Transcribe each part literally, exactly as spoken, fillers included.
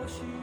باشی.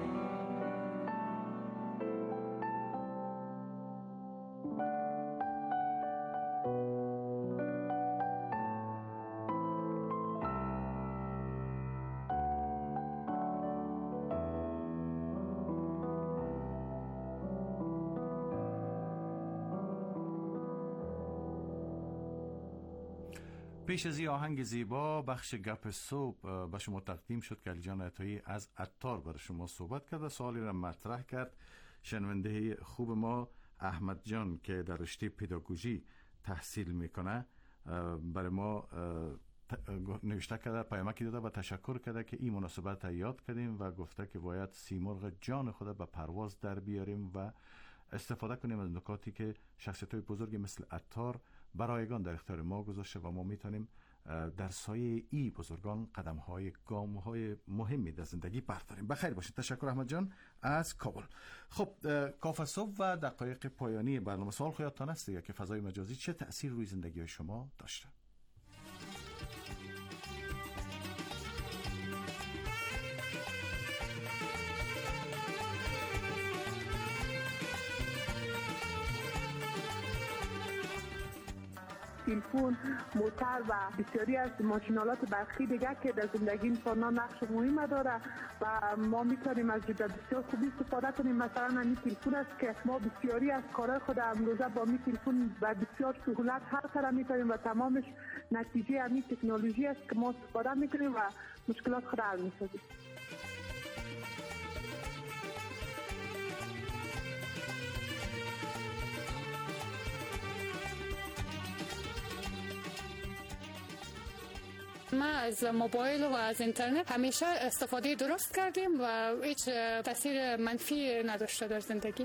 پیش از این آهنگ زیبا بخش گپ صبح به شما تقدیم شد که علی جان عطایی از عطار برای شما صحبت کرد و سوالی را مطرح کرد. شنونده خوب ما احمد جان که در رشته پداگوژی تحصیل میکنه برای ما نوشته کرده، پیامکی داده و تشکر کرده که این مناسبت را یاد کردیم و گفته که باید سیمرغ جان خود به پرواز در بیاریم و استفاده کنیم از نکاتی که شخصیت‌های بزرگی مثل عطار برایگان در اختیار ما گذاشته و ما میتونیم در سایه ای بزرگان قدم‌های گام‌های مهمی در زندگی برداریم. بخیر باشید. تشکر احمد جان از کابل. خب کافه صبح و دقایق پایانی برنامه، سوال خودتان است دیگه که فضای مجازی چه تأثیر روی زندگی شما داشته؟ تلفن، موتر و بسیاری از ماشینالات برقی دیگه که در زندگی انسانان نقش مهم داره و ما میتونیم از جدا بسیار خوبی استفاده کنیم. مثلا این تلفن است که ما بسیاری از کارهای خود امروزه با می تلفن و بسیار سهولت حل کردن میتونیم و تمامش نتیجه همین تکنولوژی است که ما استفاده میکنیم و مشکلات خود حل میسازیم. ما از موبایل و از اینترنت همیشه استفاده درست کردیم و هیچ تاثیر منفی نداشته در زندگی.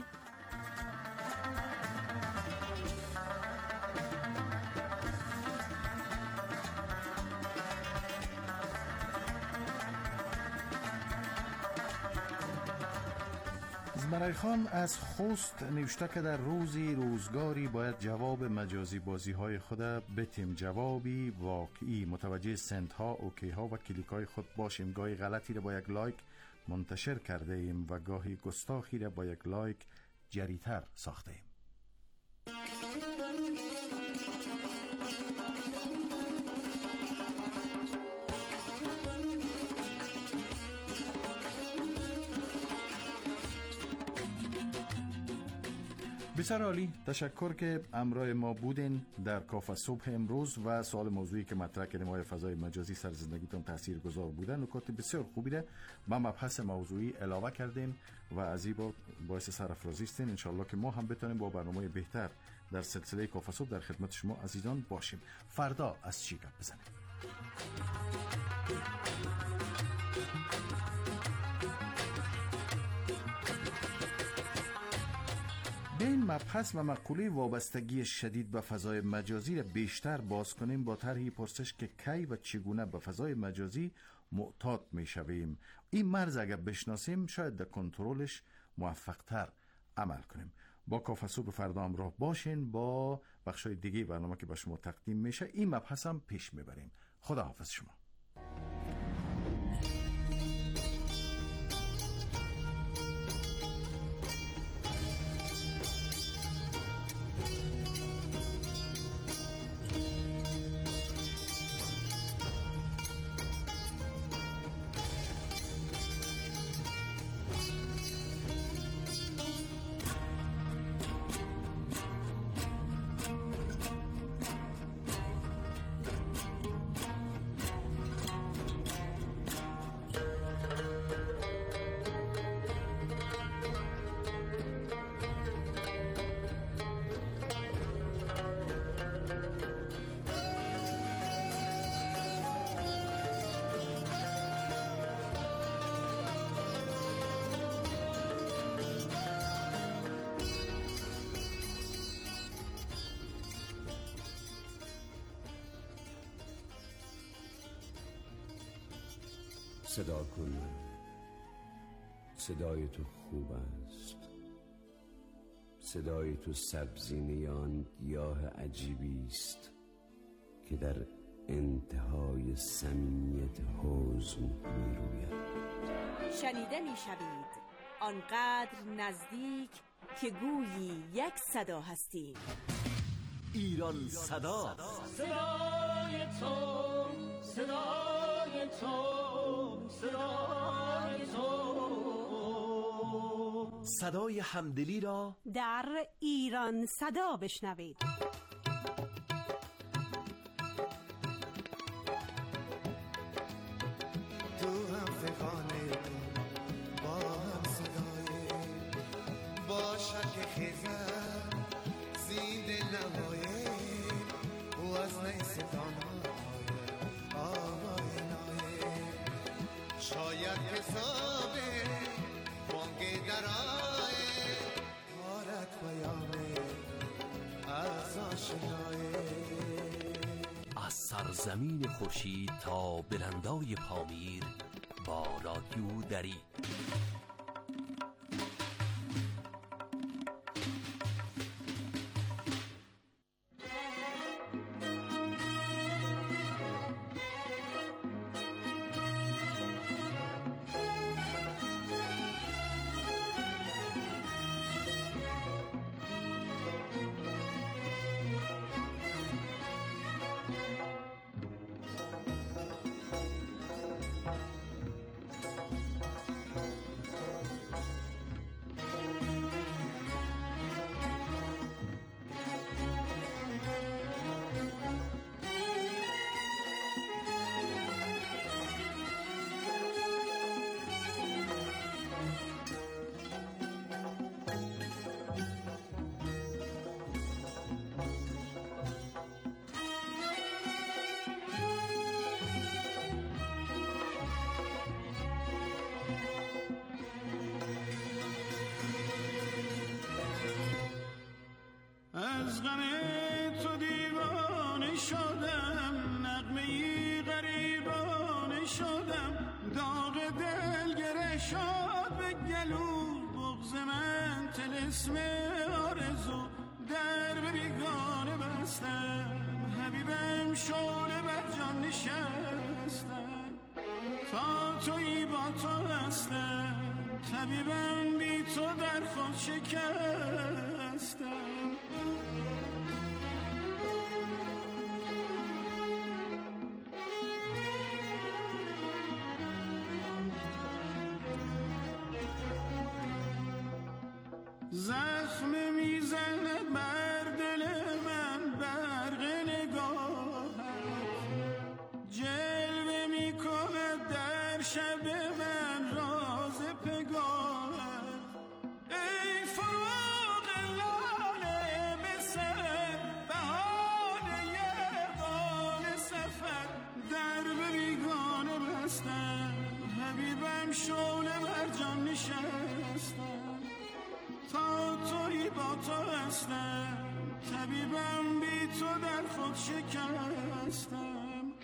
زمرای خان از خوست نوشته که در روزی روزگاری باید جواب مجازی بازی های خود بتیم جوابی واقعی متوجه سنت ها، اوکی ها و کلیک های خود باشیم. گاهی غلطی را با یک لایک منتشر کرده ایم و گاهی گستاخی را با یک لایک جریتر ساخته ایم. بسیار عالی، تشکر که همراه ما بودین در کافه صبح امروز و سوال موضوعی که مطرح کردیم آیا فضای مجازی سر زندگیتون تاثیرگذار بوده؟ نکات بسیار خوبی ده ما مبحث موضوعی علاوه کردیم و از این با باعث سرافرازی استین. انشالله که ما هم بتونیم با برنامه بهتر در سلسله کافه صبح در خدمت شما عزیزان باشیم. فردا از چی گپ بزنیم؟ به این مبحث و مقوله وابستگی شدید به فضای مجازی را بیشتر باز کنیم با طرحی پرسش که کی و چگونه به فضای مجازی معتاد می شویم. این مرز اگر بشناسیم شاید در کنترلش موفق‌تر عمل کنیم. با کافه صبح فردا همراه باشین با بخشای دیگه برنامه که به شما تقدیم میشه. این مبحث هم پیش میبریم. خدا حافظ شما. صدا کن، صدای تو خوب است، صدای تو سبزینه آن گیاه عجیبی است که در انتهای صمیمیت حزن می روید. شنیده می شوید آنقدر نزدیک که گویی یک صدا هستیم. ایران صدا، صدای تو، صدای تو، صدای تو، صدای همدلی را در ایران صدا بشنوید. تو هم فکانه با هم صدای با شک خیزن زیده نمایه و از نیستان آوای نایه شاید حسابه بانگ درائه حالت بیامه از آشنایه. از سرزمین خورشید تا بلندای پامیر با رادیو دری. از غم تو دیوانه شدم، نغمه‌ای غریبانه شدم، داغ دل گره شد به گلو، بغض من طلسم آرزو در به بیگانه بستم، حبیبم شعله بر جان نشستم، تا تویی با تو هستم، طبیبم بی تو در خود شکستم. زخم میزند بر دل من برق نگاهت، جلوه میکند در شب من راز پگاهت، ای فراق لاله به سر بهانه قال سفر، در به بیگانه بستم، حبیبم شعله بر جان نشستم، تا تویی با تو هستم، طبیبم بی تو در خود شکستم.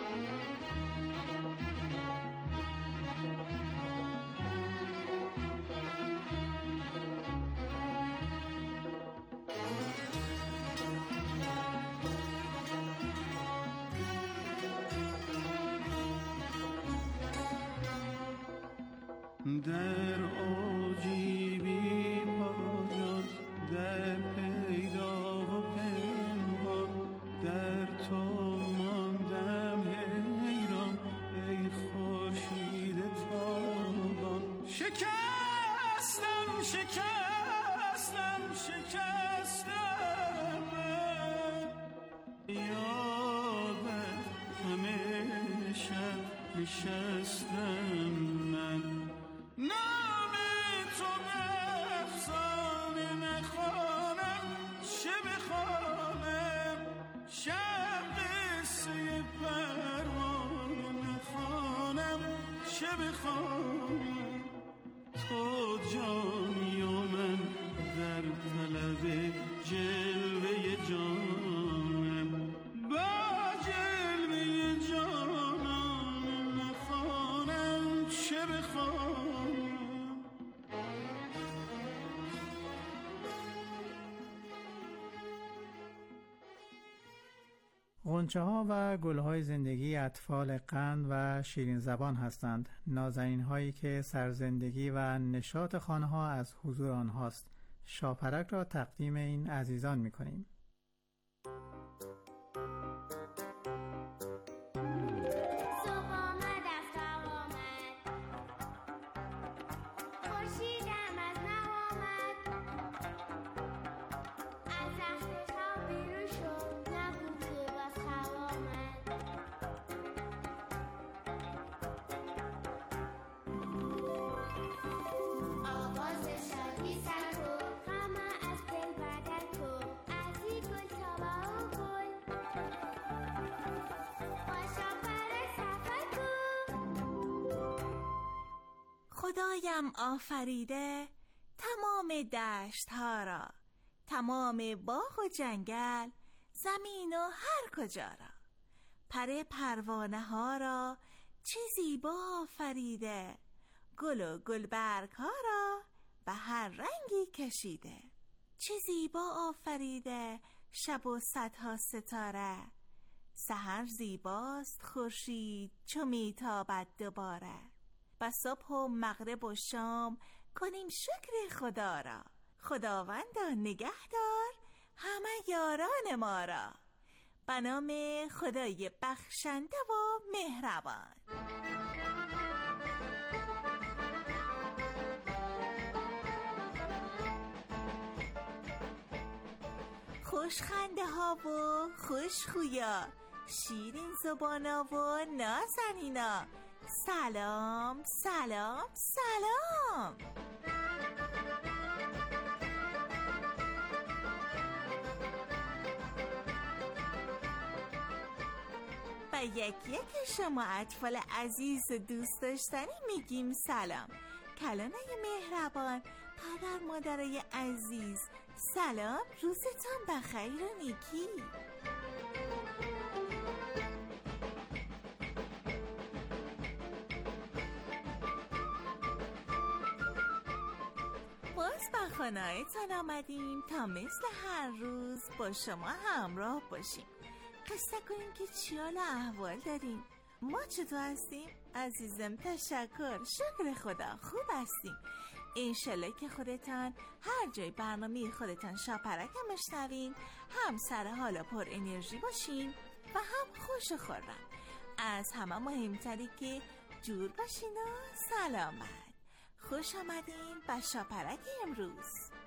در اوجی بی پایان، در پیدا و پنهان، در تو ماندم حیران، ای خورشید تابان. شکستم شکستم شکستم من، یادت همه شب نشستم من، نام تو به افسانه نخوانم، چه بخوانم شب قصه پروانه نخوانم، چه بخوانم تو جانی و من در طلب جلوه جانم، با جلوه جانم نخوانم، چه بخوانم. غنچه ها و گل های زندگی اطفال قند و شیرین زبان هستند. نازنین هایی که سرزندگی و نشاط خانه ها از حضور آنهاست. شاپرک را تقدیم این عزیزان می کنیم. خدایم آفریده تمام دشت ها را، تمام باغ و جنگل، زمین و هر کجا را. پر پروانه ها را چه زیبا آفریده، گل و گلبرگ ها را به هر رنگی کشیده. چه زیبا آفریده شب و صدها ستاره، سحر زیباست خورشید چو میتابد دوباره. و صبح و مغرب و شام کنیم شکر خدا را، خداوندا نگهدار همه یاران ما را. به نام خدای بخشنده و مهربان. خوش خنده ها و خوش خویا، شیرین زبانا و نازنینا، سلام سلام سلام. و یک یک شما اطفال عزیز و دوست داشتنی میگیم سلام. کلانای مهربان، پدر مادرای عزیز، سلام، روزتان بخیر و نیکی. باز به خانه‌تان آمدیم تا مثل هر روز با شما همراه باشیم. قصه کنیم که چی حال احوال داریم. ما چطور هستیم؟ عزیزم تشکر، شکر خدا خوب هستیم. انشالله که خودتان هر جای برنامه خودتان شاپرک هم بشنوین، هم سر حالا پر انرژی باشین و هم خوش و خورم. از همه مهمتری که جور باشین و سلامت. خوش آمدین به شاپرک امروز.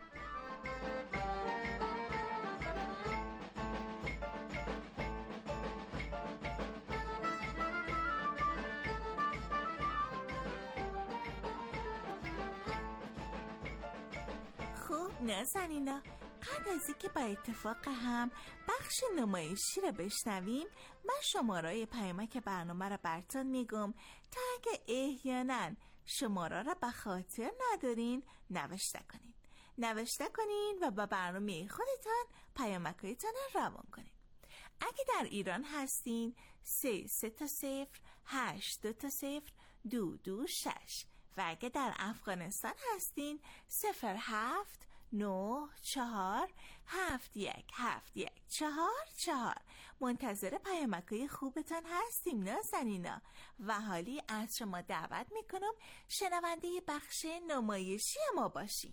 خوب نازنینا، قبل از اینکه با اتفاق هم بخش نمایشی رو بشنویم، من شماره‌های پیامک برنامه رو براتون میگم تا اگه احیانا شماره رو به خاطر ندارین نوشته کنین نوشته کنین و به برنامه خودتان پیامک‌هایتان رو روان کنین. اگه در ایران هستین سه سه تا صفر هشت دو تا صفر دو دو شش و اگه در افغانستان هستین صفر هفت نه چهار هفت یک هفت یک چهار چهار. منتظر پیامک‌های خوبتان هستیم نازنینا و حالی از شما دعوت میکنم شنونده بخش نمایشی ما باشین.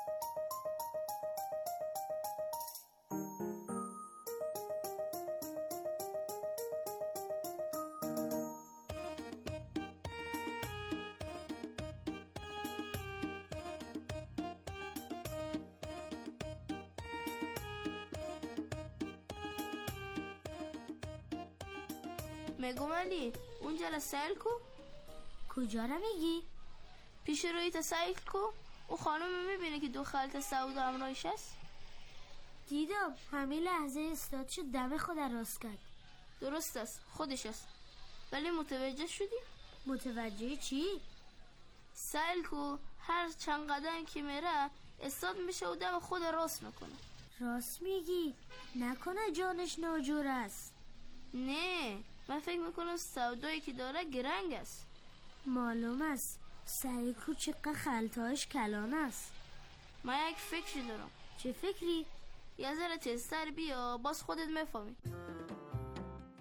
مگم علی اون جلسه سیل کو؟ کجا رو میگی؟ پیش روی تا سیل کو؟ او خانم میبینه که دو خالت سعود همراهش هست؟ دیدم همین لحظه استاد شد دم خود راست کرد. درست است خودش است. ولی متوجه شدی؟ متوجه چی؟ سیل کو هر چند قدم که میره استاد میشه و دم خود راست میکنه. راست میگی؟ نکنه جانش ناجور است؟ نه من فکر میکنم سودایی که داره گرنگ است. معلوم است سعیکو چقدر خلطهاش کلان است. من یک فکری دارم. چه فکری؟ یه ذره تستر بیا باز خودت میفهمی.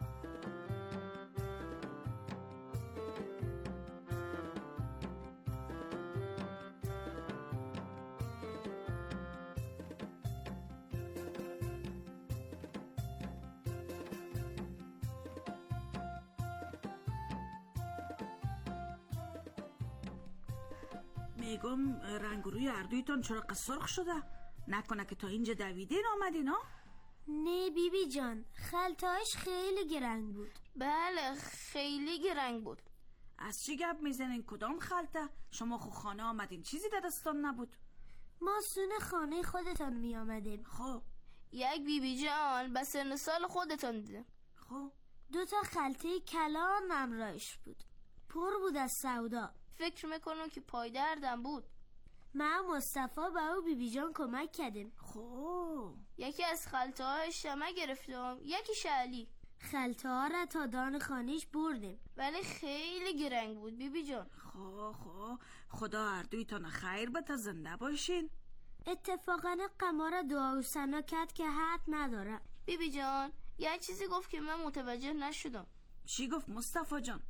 میگم رنگ روی اردویتون چرا سرخ شده؟ نکنه که تا اینجا دویدین آمدین ها؟ نه بیبی بی جان، خلطه‌اش خیلی گرنگ بود. بله خیلی گرنگ بود. از چی گپ میزنین؟ کدام خلطه؟ شما خو خانه آمدین چیزی در دستان نبود؟ ما سون خانه خودتان می آمدیم. خب یک بیبی بی جان به سن سال خودتان دیدم. خب دو تا خلطه کلان همراهش بود، پر بود از سودا. فکر میکنم که پای دردم بود. ما مصطفی به او بیبی بی جان کمک کردیم. خب یکی از خلطه های شمه گرفتم، یکی شعلی. خلطه ها را تا دان خانیش بردیم، ولی خیلی گرنگ بود بیبی جان. خب خب خدا اردویتان خیر بده، زنده باشین. اتفاقا قمار دعا و ثنا کرد که حد نداره. بیبی جان یه چیزی گفت که من متوجه نشدم. چی گفت مصطفی جان؟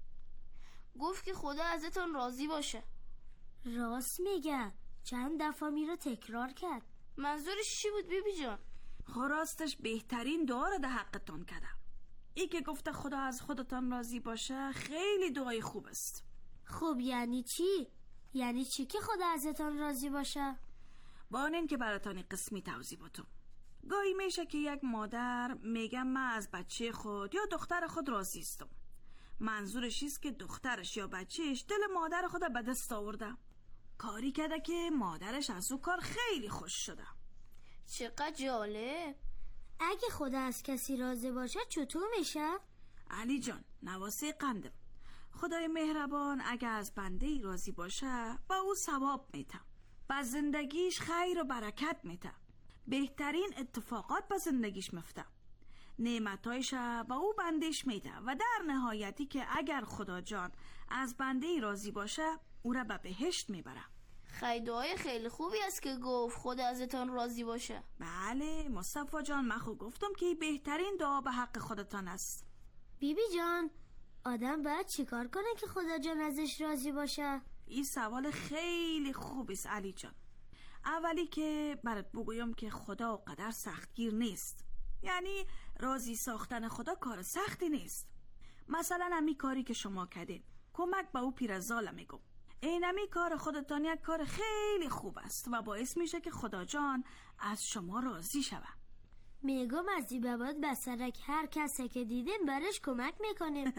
گفت که خدا ازتون راضی باشه. راست میگه، چند دفعه می رو تکرار کرد. منظورش چی بود بیبی جان؟ خب راستش بهترین دعا رو در حقتان کرده. ای که گفته خدا از خودتان راضی باشه خیلی دعای خوب است. خب یعنی چی؟ یعنی چی که خدا ازتان راضی باشه؟ با این که براتان قسمی توضیح باتم. گاهی میشه که یک مادر میگه من از بچه خود یا دختر خود راضی استم. منظورش است که دخترش یا بچهش دل مادر خود به دست آورده، کاری کرده که مادرش از او کار خیلی خوش شده. چقدر جالب. اگه خدا از کسی راضی باشه چطور میشه؟ علی جان نواسه قندم، خدای مهربان اگه از بنده ای راضی باشه با او ثواب میده، با زندگیش خیر و برکت میده، بهترین اتفاقات با زندگیش میفته، نعمتایش با او بندش میده و در نهایتی که اگر خدا جان از بنده ای راضی باشه او را به بهشت میبره. خیلی دعای خیلی خوبی است که گفت خدا ازتان راضی باشه. بله مصطفی جان، من خود گفتم که بهترین دعا به حق خودتان است. بیبی بی جان آدم باید چیکار کنه که خدا جان ازش راضی باشه؟ این سوال خیلی خوبی است علی جان. اولی که برات بگویم که خدا و قدر سختگیر نیست، یعنی راضی ساختن خدا کار سختی نیست. مثلا همی کاری که شما کردین، کمک به او پیرزال میگم، اینمی کار خودتان یک کار خیلی خوب است و باعث میشه که خدا جان از شما راضی شود. میگم از این به بعد به سرک هر کسی که دیدین برش کمک میکنیم.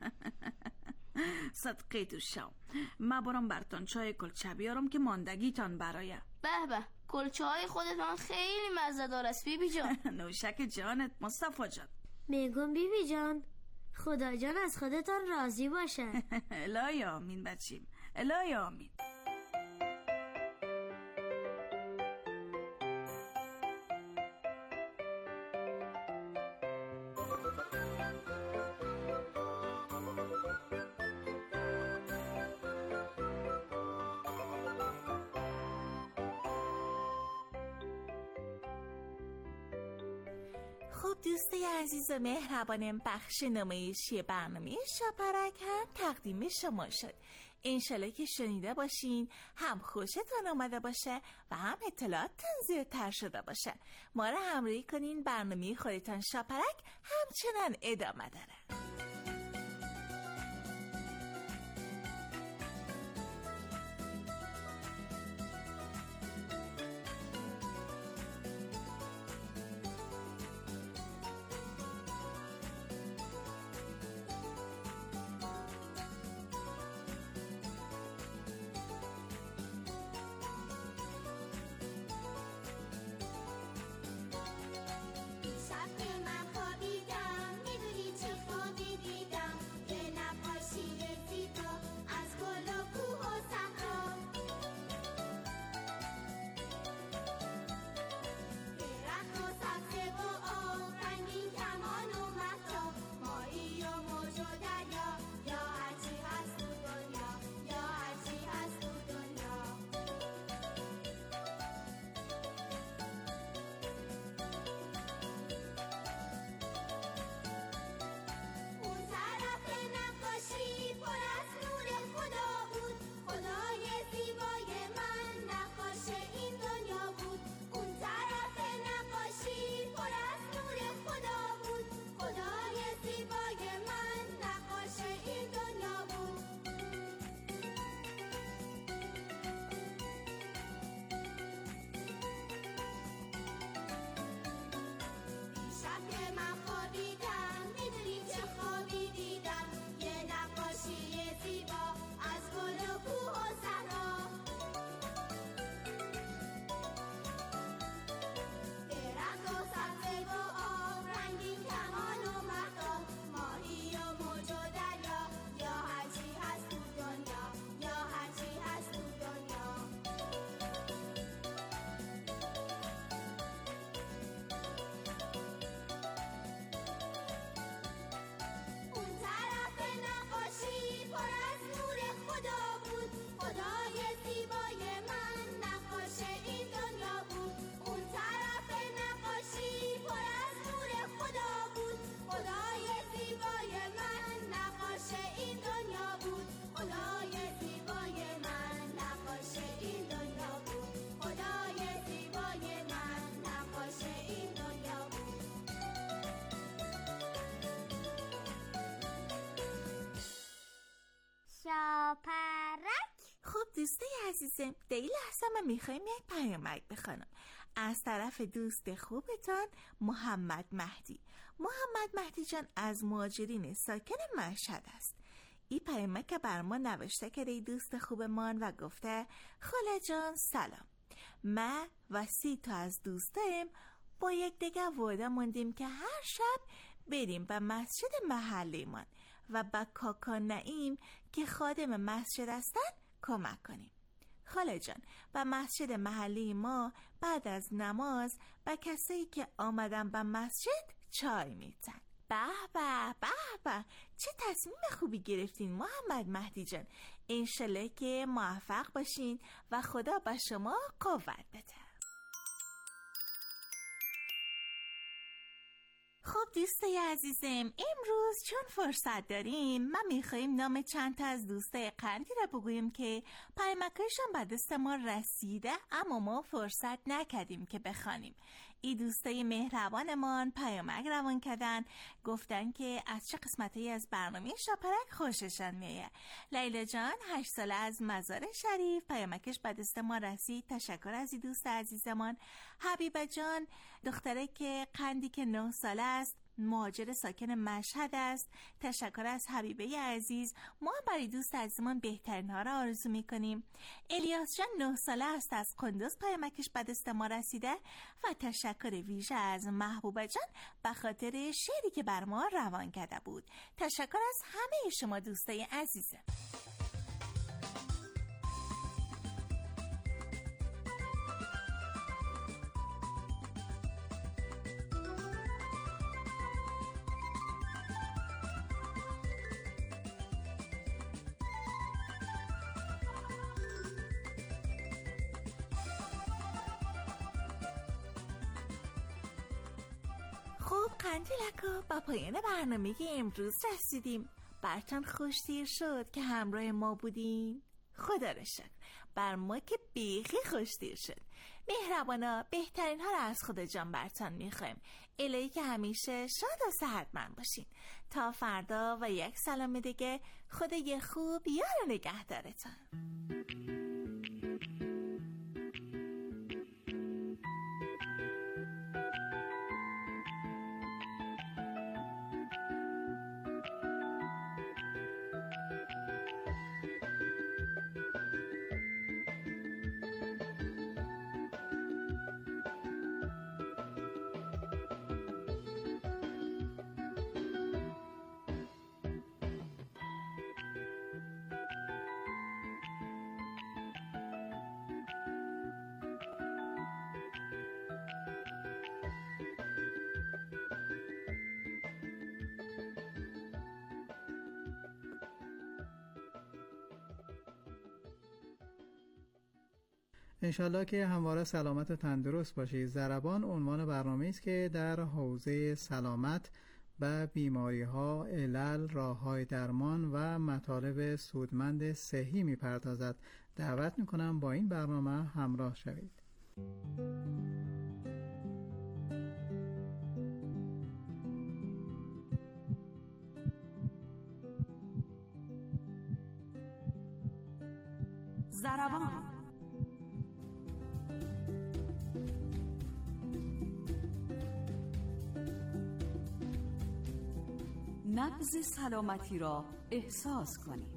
صدقه تو شام. من برام برتان چای کلچه بیارم که ماندگیتان برایه. به به، کلچه های خودتان خیلی مزه دار است بیبی جان. نوشک جانت مصطفی جان. میگم بیبی جان خدا جان از خودتان راضی باشه. الهی آمین بچیم، الهی آمین. خب دوسته عزیز و مهربانم، بخش نمایشی برنامه شاپرک هم تقدیم شما شد. انشالله که شنیده باشین، هم خوشتون آمده باشه و هم اطلاعاتتون زیادتر شده باشه. ما را همراهی کنین، برنامه خودتان شاپرک همچنان ادامه داره. شب که من خوابیدم میدونی چه خوابی دوستای عزیزم، در این لحظه من میخوایم یک پیامک بخونم از طرف دوست خوبتان محمد مهدی. محمد مهدی جان از مهاجرین ساکن مشهد است. این پیامک بر ما نوشته کرده دوست خوبمان و گفته خاله جان سلام، من و سی تا از دوستایم با یک دیگه وعده موندیم که هر شب بریم به مسجد محلیمان و به کاکا نعیم که خادم مسجد هستن کمک کنیم. خاله جان، به مسجد محلی ما بعد از نماز به کسایی که آمدن به مسجد چای میتن. به به به به، چه تصمیم خوبی گرفتین محمد مهدی جان. انشالله که موفق باشین و خدا به شما قوت بده. خب دوستای عزیزم، امروز چون فرصت داریم من میخواییم نام چند تا از دوستای قندی را بگوییم که پیامکشون به دست ما رسیده اما ما فرصت نکردیم که بخوانیم. این دوستای مهربانمان پیامک روان کردن، گفتن که از چه قسمتی از برنامه شاپرک خوششان میاد. لیلا جان هشت ساله از مزار شریف پیامکش به دست ما رسید، تشکر از این دوست عزیزمان. حبیبه جان دختره که قندی که نه ساله است، مهاجر ساکن مشهد است، تشکر از حبیبه عزیز. ما برای دوست عزیزمان بهترین ها را آرزو میکنیم. الیاس جان نه ساله است از قندوز پیامکش به دست ما رسیده و تشکر ویژه از محبوبه جان به خاطر شعری که بر ما روان کرده بود. تشکر از همه شما دوستای عزیزم. خب قندیلکا، با پایان برنامه امروز رسیدیم. برتان خوشتیر شد که همراه ما بودین؟ خدا را شکر، بر ما که بیخی خوشتیر شد. مهربانا بهترین ها را از خدا جان برتان میخوایم. الهی که همیشه شاد و صحتمند باشین. تا فردا و یک سلام دیگه، خدای خوب یار و نگهدارتان. انشالله که همواره سلامت و تندرست باشید. ضربان عنوان برنامه است که در حوزه سلامت به بیماری ها، علل، راه های درمان و مطالب سودمند صحی می پردازد. دعوت می کنم با این برنامه همراه شوید. ضربان نبض سلامتی را احساس کنید.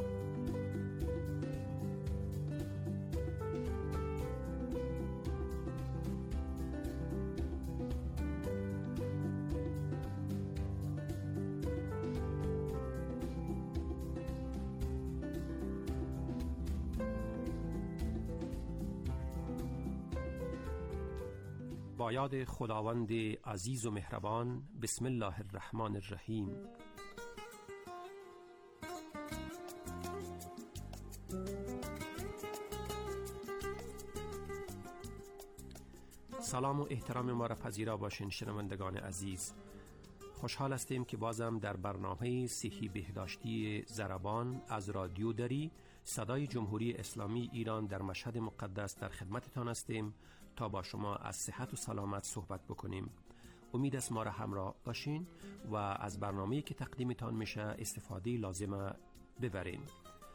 با یاد خداوند عزیز و مهربان. بسم الله الرحمن الرحیم. سلام و احترام ما را پذیرا باشین شنوندگان عزیز. خوشحال هستیم که بازم در برنامه صحی بهداشتی ضربان از رادیو دری صدای جمهوری اسلامی ایران در مشهد مقدس در خدمتتان هستیم تا با شما از صحت و سلامت صحبت بکنیم. امید است ما را همراه باشین و از برنامه‌ای که تقدیمتان میشه استفاده لازمه ببرین.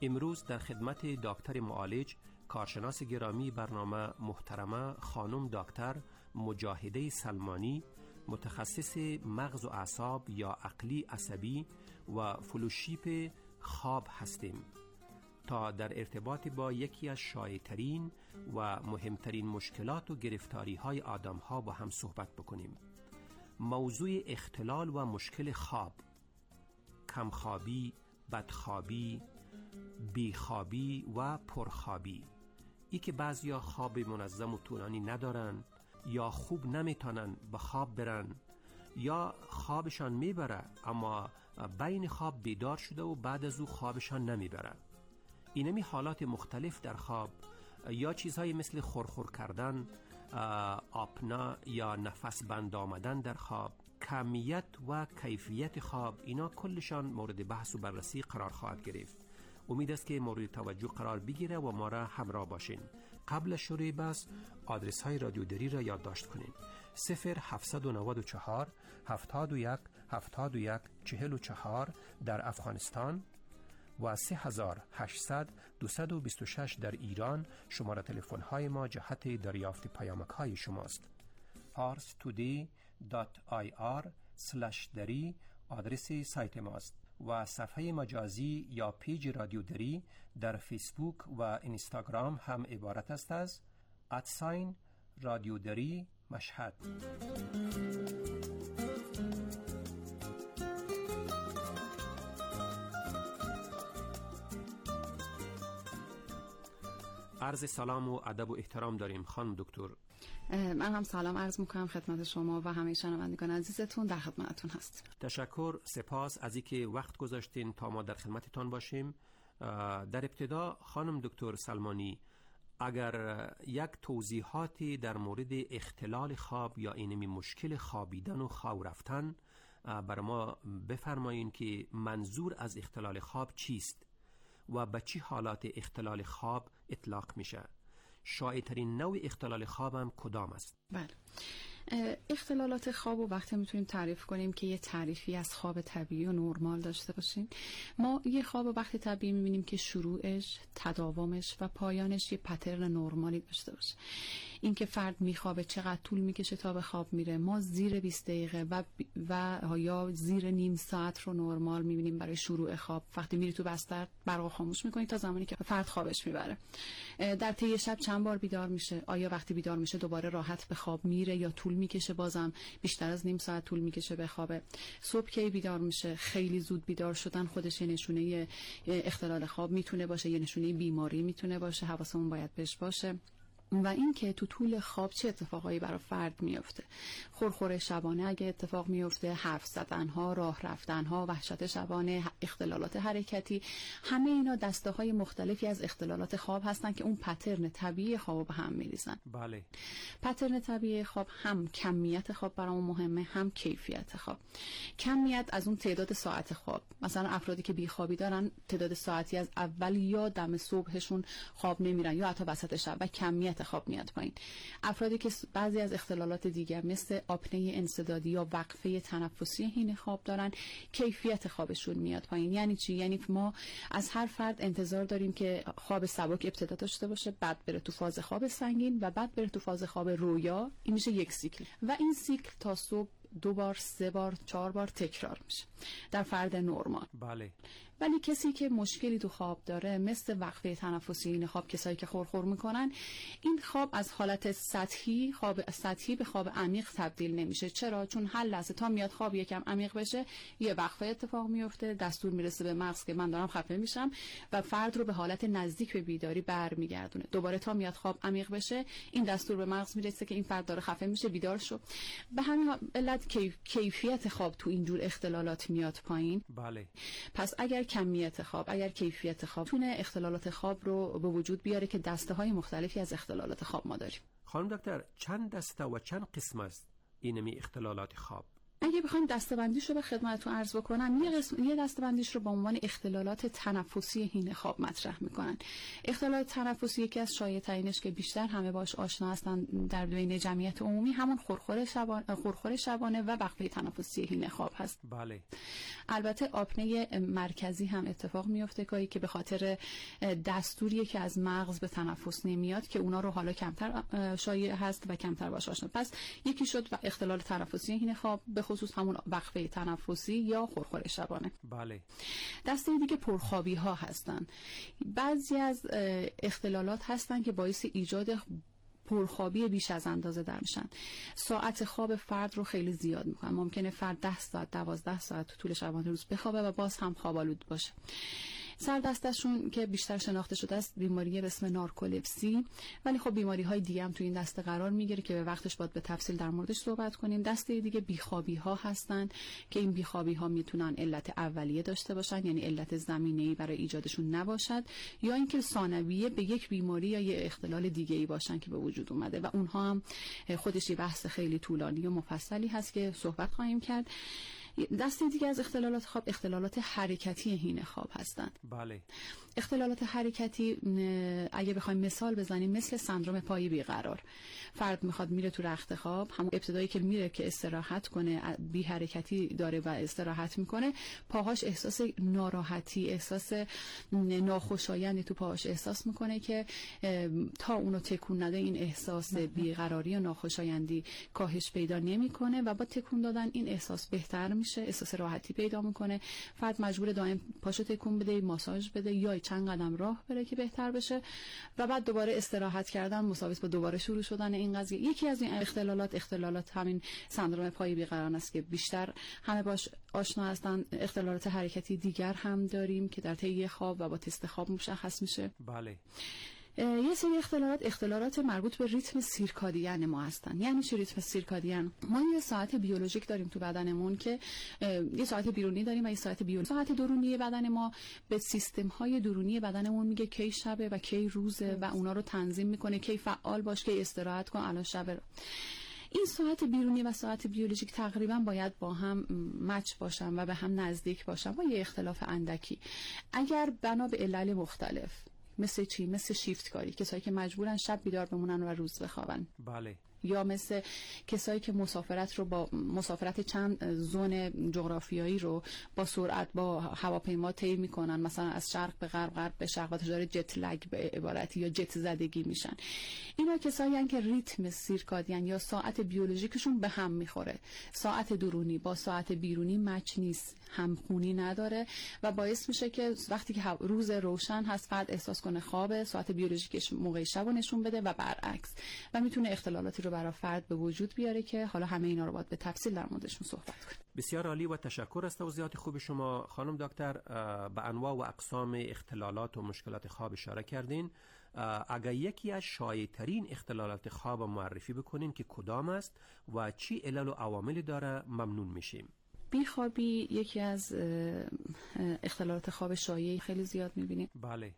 امروز در خدمت دکتر معالج، کارشناس گرامی برنامه محترمه خانم دکتر مجاهده سلمانی، متخصص مغز و اعصاب یا عقلی عصبی و فلوشیپ خواب هستیم تا در ارتباط با یکی از شایع‌ترین و مهمترین مشکلات و گرفتاری های آدم ها با هم صحبت بکنیم. موضوع اختلال و مشکل خواب، کمخوابی، بدخوابی، بیخوابی و پرخوابی. ای که بعضیا خواب منظم و طولانی ندارن یا خوب نمیتونن به خواب برن یا خوابشان میبره اما بین خواب بیدار شده و بعد از او خوابشان نمیبره. اینمی حالات مختلف در خواب یا چیزهای مثل خورخور کردن، آپنا یا نفس بند آمدن در خواب، کمیت و کیفیت خواب، اینا کلشان مورد بحث و بررسی قرار خواهد گرفت. امید است که مورد توجه قرار بگیره و ما را همراه باشین. قبل از شروع بحث آدرس های رادیو دری را یادداشت کنین: صفر هفتصد و نود و چهار هفتاد و یک هفتاد و یک چهل و چهار در افغانستان و سه هزار و هشتصد دویست و بیست و شش در ایران. شماره تلفن های ما جهت دریافت پیامک های شماست. آرس تودی دات آی آر سلش دری آدرس سایت ماست و صفحه مجازی یا پیج رادیو دری در فیسبوک و اینستاگرام هم عبارت است از ادساین رادیو دری مشهد. عرض سلام و ادب و احترام داریم خانم دکتر. من هم سلام عرض میکنم خدمت شما و همه شنوندگان عزیزتون، در خدمتتون هست. تشکر، سپاس از اینکه وقت گذاشتین تا ما در خدمتتان باشیم. در ابتدا خانم دکتر سلمانی، اگر یک توضیحاتی در مورد اختلال خواب یا اینمی مشکل خوابیدن و خواب رفتن برای ما بفرمایین که منظور از اختلال خواب چیست و به چه حالات اختلال خواب اطلاق میشه؟ شایع‌ترین نوع اختلال خواب هم کدام است؟ بله، اختلالات خواب رو وقتی میتونیم تعریف کنیم که یه تعریفی از خواب طبیعی و نرمال داشته باشیم. ما یه خواب وقتی طبیعی میبینیم که شروعش، تداومش و پایانش یه پترن نرمالی داشته باشه. این که فرد میخوابه چقدر طول میکشه تا به خواب میره، ما زیر بیست دقیقه و و یا زیر نیم ساعت رو نرمال میبینیم برای شروع خواب. وقتی میری تو بستر برق خاموش میکنی تا زمانی که فرد خوابش میبره. در طی شب چند بار بیدار میشه؟ آیا وقتی بیدار میشه دوباره راحت به خواب میره یا طول میکشه؟ بازم بیشتر از نیم ساعت طول میکشه به خوابه. صبح کی بیدار میشه؟ خیلی زود بیدار شدن خودش یه نشونه اختلال خواب میتونه باشه، یه نشونه بیماری میتونه باشه، حواسمون باید بهش باشه. و این که تو طول خواب چه اتفاقایی برای فرد میفته. خورخور شبانه اگه اتفاق میفته، حرف زدنها، راه رفتنها، وحشت شبانه، اختلالات حرکتی، همه اینا دسته های مختلفی از اختلالات خواب هستن که اون پترن طبیعی خواب به هم میریزن. بله. پترن طبیعی خواب هم کمیت خواب برامون مهمه، هم کیفیت خواب. کمیت از اون تعداد ساعت خواب. مثلا افرادی که بیخوابی دارن تعداد ساعتی از اول یا دم صبحشون خواب نمیرن یا حتی وسط شب و کمیت خواب میاد پایین. افرادی که بعضی از اختلالات دیگر مثل آپنه انسدادی یا وقفه تنفسی حین خواب دارن، کیفیت خوابشون میاد پایین. یعنی چی؟ یعنی ما از هر فرد انتظار داریم که خواب سبک ابتدا داشته باشه، بعد بره تو فاز خواب سنگین و بعد بره تو فاز خواب رویا. این میشه یک سیکل و این سیکل تا صبح دو بار، سه بار، چهار بار تکرار میشه در فرد نرمال. بله. ولی کسی که مشکلی تو خواب داره مثل وقفه تنفسی این خواب، کسایی که خورخور میکنن، این خواب از حالت سطحی خواب سطحی به خواب عمیق تبدیل نمیشه. چرا؟ چون هر لحظه تا میاد خواب یکم عمیق بشه یه وقفه اتفاق میفته، دستور میرسه به مغز که من دارم خفه میشم و فرد رو به حالت نزدیک به بیداری برمیگردونه. دوباره تا میاد خواب عمیق بشه این دستور به مغز میرسه که این فرد داره خفه میشه، بیدار شو. به همین علت کیف... کیفیت خواب تو اینجور اختلالات میاد پایین. بله. پس اگر کمیت خواب، اگر کیفیت خواب تونه اختلالات خواب رو به وجود بیاره که دسته های مختلفی از اختلالات خواب ما داریم. خانم دکتر، چند دسته و چند قسم است اینمی اختلالات خواب؟ اگه بخوایم دسته‌بندیش رو به خدمتتون عرض بکنم، یه قسم یه دسته‌بندیش رو با عنوان اختلالات تنفسی حین خواب مطرح میکنن. اختلالات تنفسی یکی از شایع‌ترینش که بیشتر همه باش آشنا هستن در بین جمعیت عمومی همون خورخور شبانه خورخور شبانه و وقفه تنفسی حین خواب هست. بله. البته آپنه مرکزی هم اتفاق میفته کاری که به خاطر دستوریه که از مغز به تنفس نمیاد که اونا رو حالا کمتر شایع هست و کمتر باش آشنا. پس یکی شد و اختلال تنفسی حین خواب، به خصوص همون وقفه تنفسی یا خورخور شبانه. بله. دسته دیگه پرخوابی ها هستن. بعضی از اختلالات هستن که باعث ایجاد پرخوابی بیش از اندازه در میشن. ساعت خواب فرد رو خیلی زیاد میکنن. ممکنه فرد ده ساعت، دوازده ساعت تو طول شبانه روز بخوابه و باز هم خواب آلود باشه. سردستشون که بیشتر شناخته شده است بیماری به اسم نارکولپسی، ولی خب بیماری های دیگه هم تو این دسته قرار میگیره که به وقتش باید به تفصیل در موردش صحبت کنیم. دسته دیگه بیخوابی ها هستن که این بیخوابی ها میتونن علت اولیه داشته باشن، یعنی علت زمینه‌ای برای ایجادشون نباشد، یا اینکه ثانویه به یک بیماری یا یک اختلال دیگه‌ای باشن که به وجود اومده و اونها هم خودش یه بحث خیلی طولانی و مفصلی هست که صحبت خواهیم کرد. دسته دیگه از اختلالات خواب اختلالات حرکتی حین خواب هستند. بله. اختلالات حرکتی اگه بخوایم مثال بزنیم مثل سندرم پای بیقرار. فرد میخواد میره تو رخت خواب، همون ابتدایی که میره که استراحت کنه، بی حرکتی داره و استراحت میکنه، پاهاش احساس ناراحتی، احساس ناخوشایندی تو پاهاش احساس میکنه که تا اونو تکون نده این احساس بیقراری و ناخوشایندی کاهش پیدا نمیکنه و با تکون دادن این احساس بهتر میشه، احساس راحتی پیدا میکنه. فرد مجبور دائم پاشو تکون بده، ماساژ بده یا چند قدم راه بره که بهتر بشه و بعد دوباره استراحت کردن مساوی با دوباره شروع شدن این قضیه. یکی از این اختلالات اختلالات همین سندرم پای بیقرار است که بیشتر همه باش آشنا هستن. اختلالات حرکتی دیگر هم داریم که در طی خواب و با تست خواب مشخص میشه. بله. یه سری اختلالات اختلالات مربوط به ریتم سیرکادین ما هستن. یعنی چه ریتم سیرکادین؟ ما یه ساعت بیولوژیک داریم تو بدنمون که یه ساعت بیرونی داریم و یه ساعت بیرونی. ساعت درونی بدن ما به سیستم های درونی بدنمون میگه کی شبه و کی روزه و اونا رو تنظیم میکنه، کی فعال باش، کی استراحت کن، الان شبه. این ساعت بیرونی و ساعت بیولوژیک تقریبا باید با هم مچ باشن و به هم نزدیک باشن با یه اختلاف اندکی. اگر بنا به علل مختلف مثل چی؟ مثل شیفت کاری، کسایی که مجبورن شب بیدار بمونن و روز بخوابن. بله. یا مثل کسایی که مسافرت رو با مسافرت چند زون جغرافیایی رو با سرعت با هواپیما طی میکنن، مثلا از شرق به غرب، غرب به شرق و دچار جت لگ به عبارتی یا جت زدگی میشن. اینا کسایی هستن که ریتم سیرکادین یا ساعت بیولوژیکشون به هم میخوره. ساعت درونی با ساعت بیرونی مچ نیست، همخونی نداره و باعث میشه که وقتی که روز روشن هست فرد احساس کنه خوابه، ساعت بیولوژیکش موقع شب نشون بده و برعکس، و میتونه اختلالاتی رو برای فرد به وجود بیاره که حالا همه اینا رو باید به تفصیل در موردشون صحبت کنیم. بسیار عالی و تشکر از توضیحات خوب شما خانم دکتر. به انواع و اقسام اختلالات و مشکلات خواب اشاره کردین. اگر یکی از شایع‌ترین اختلالات خواب معرفی بکنین که کدام است و چی علل و عواملی داره ممنون میشیم. بیخوابی یکی از اختلالات خواب شایعی خیلی زیاد می‌بینیم. بله.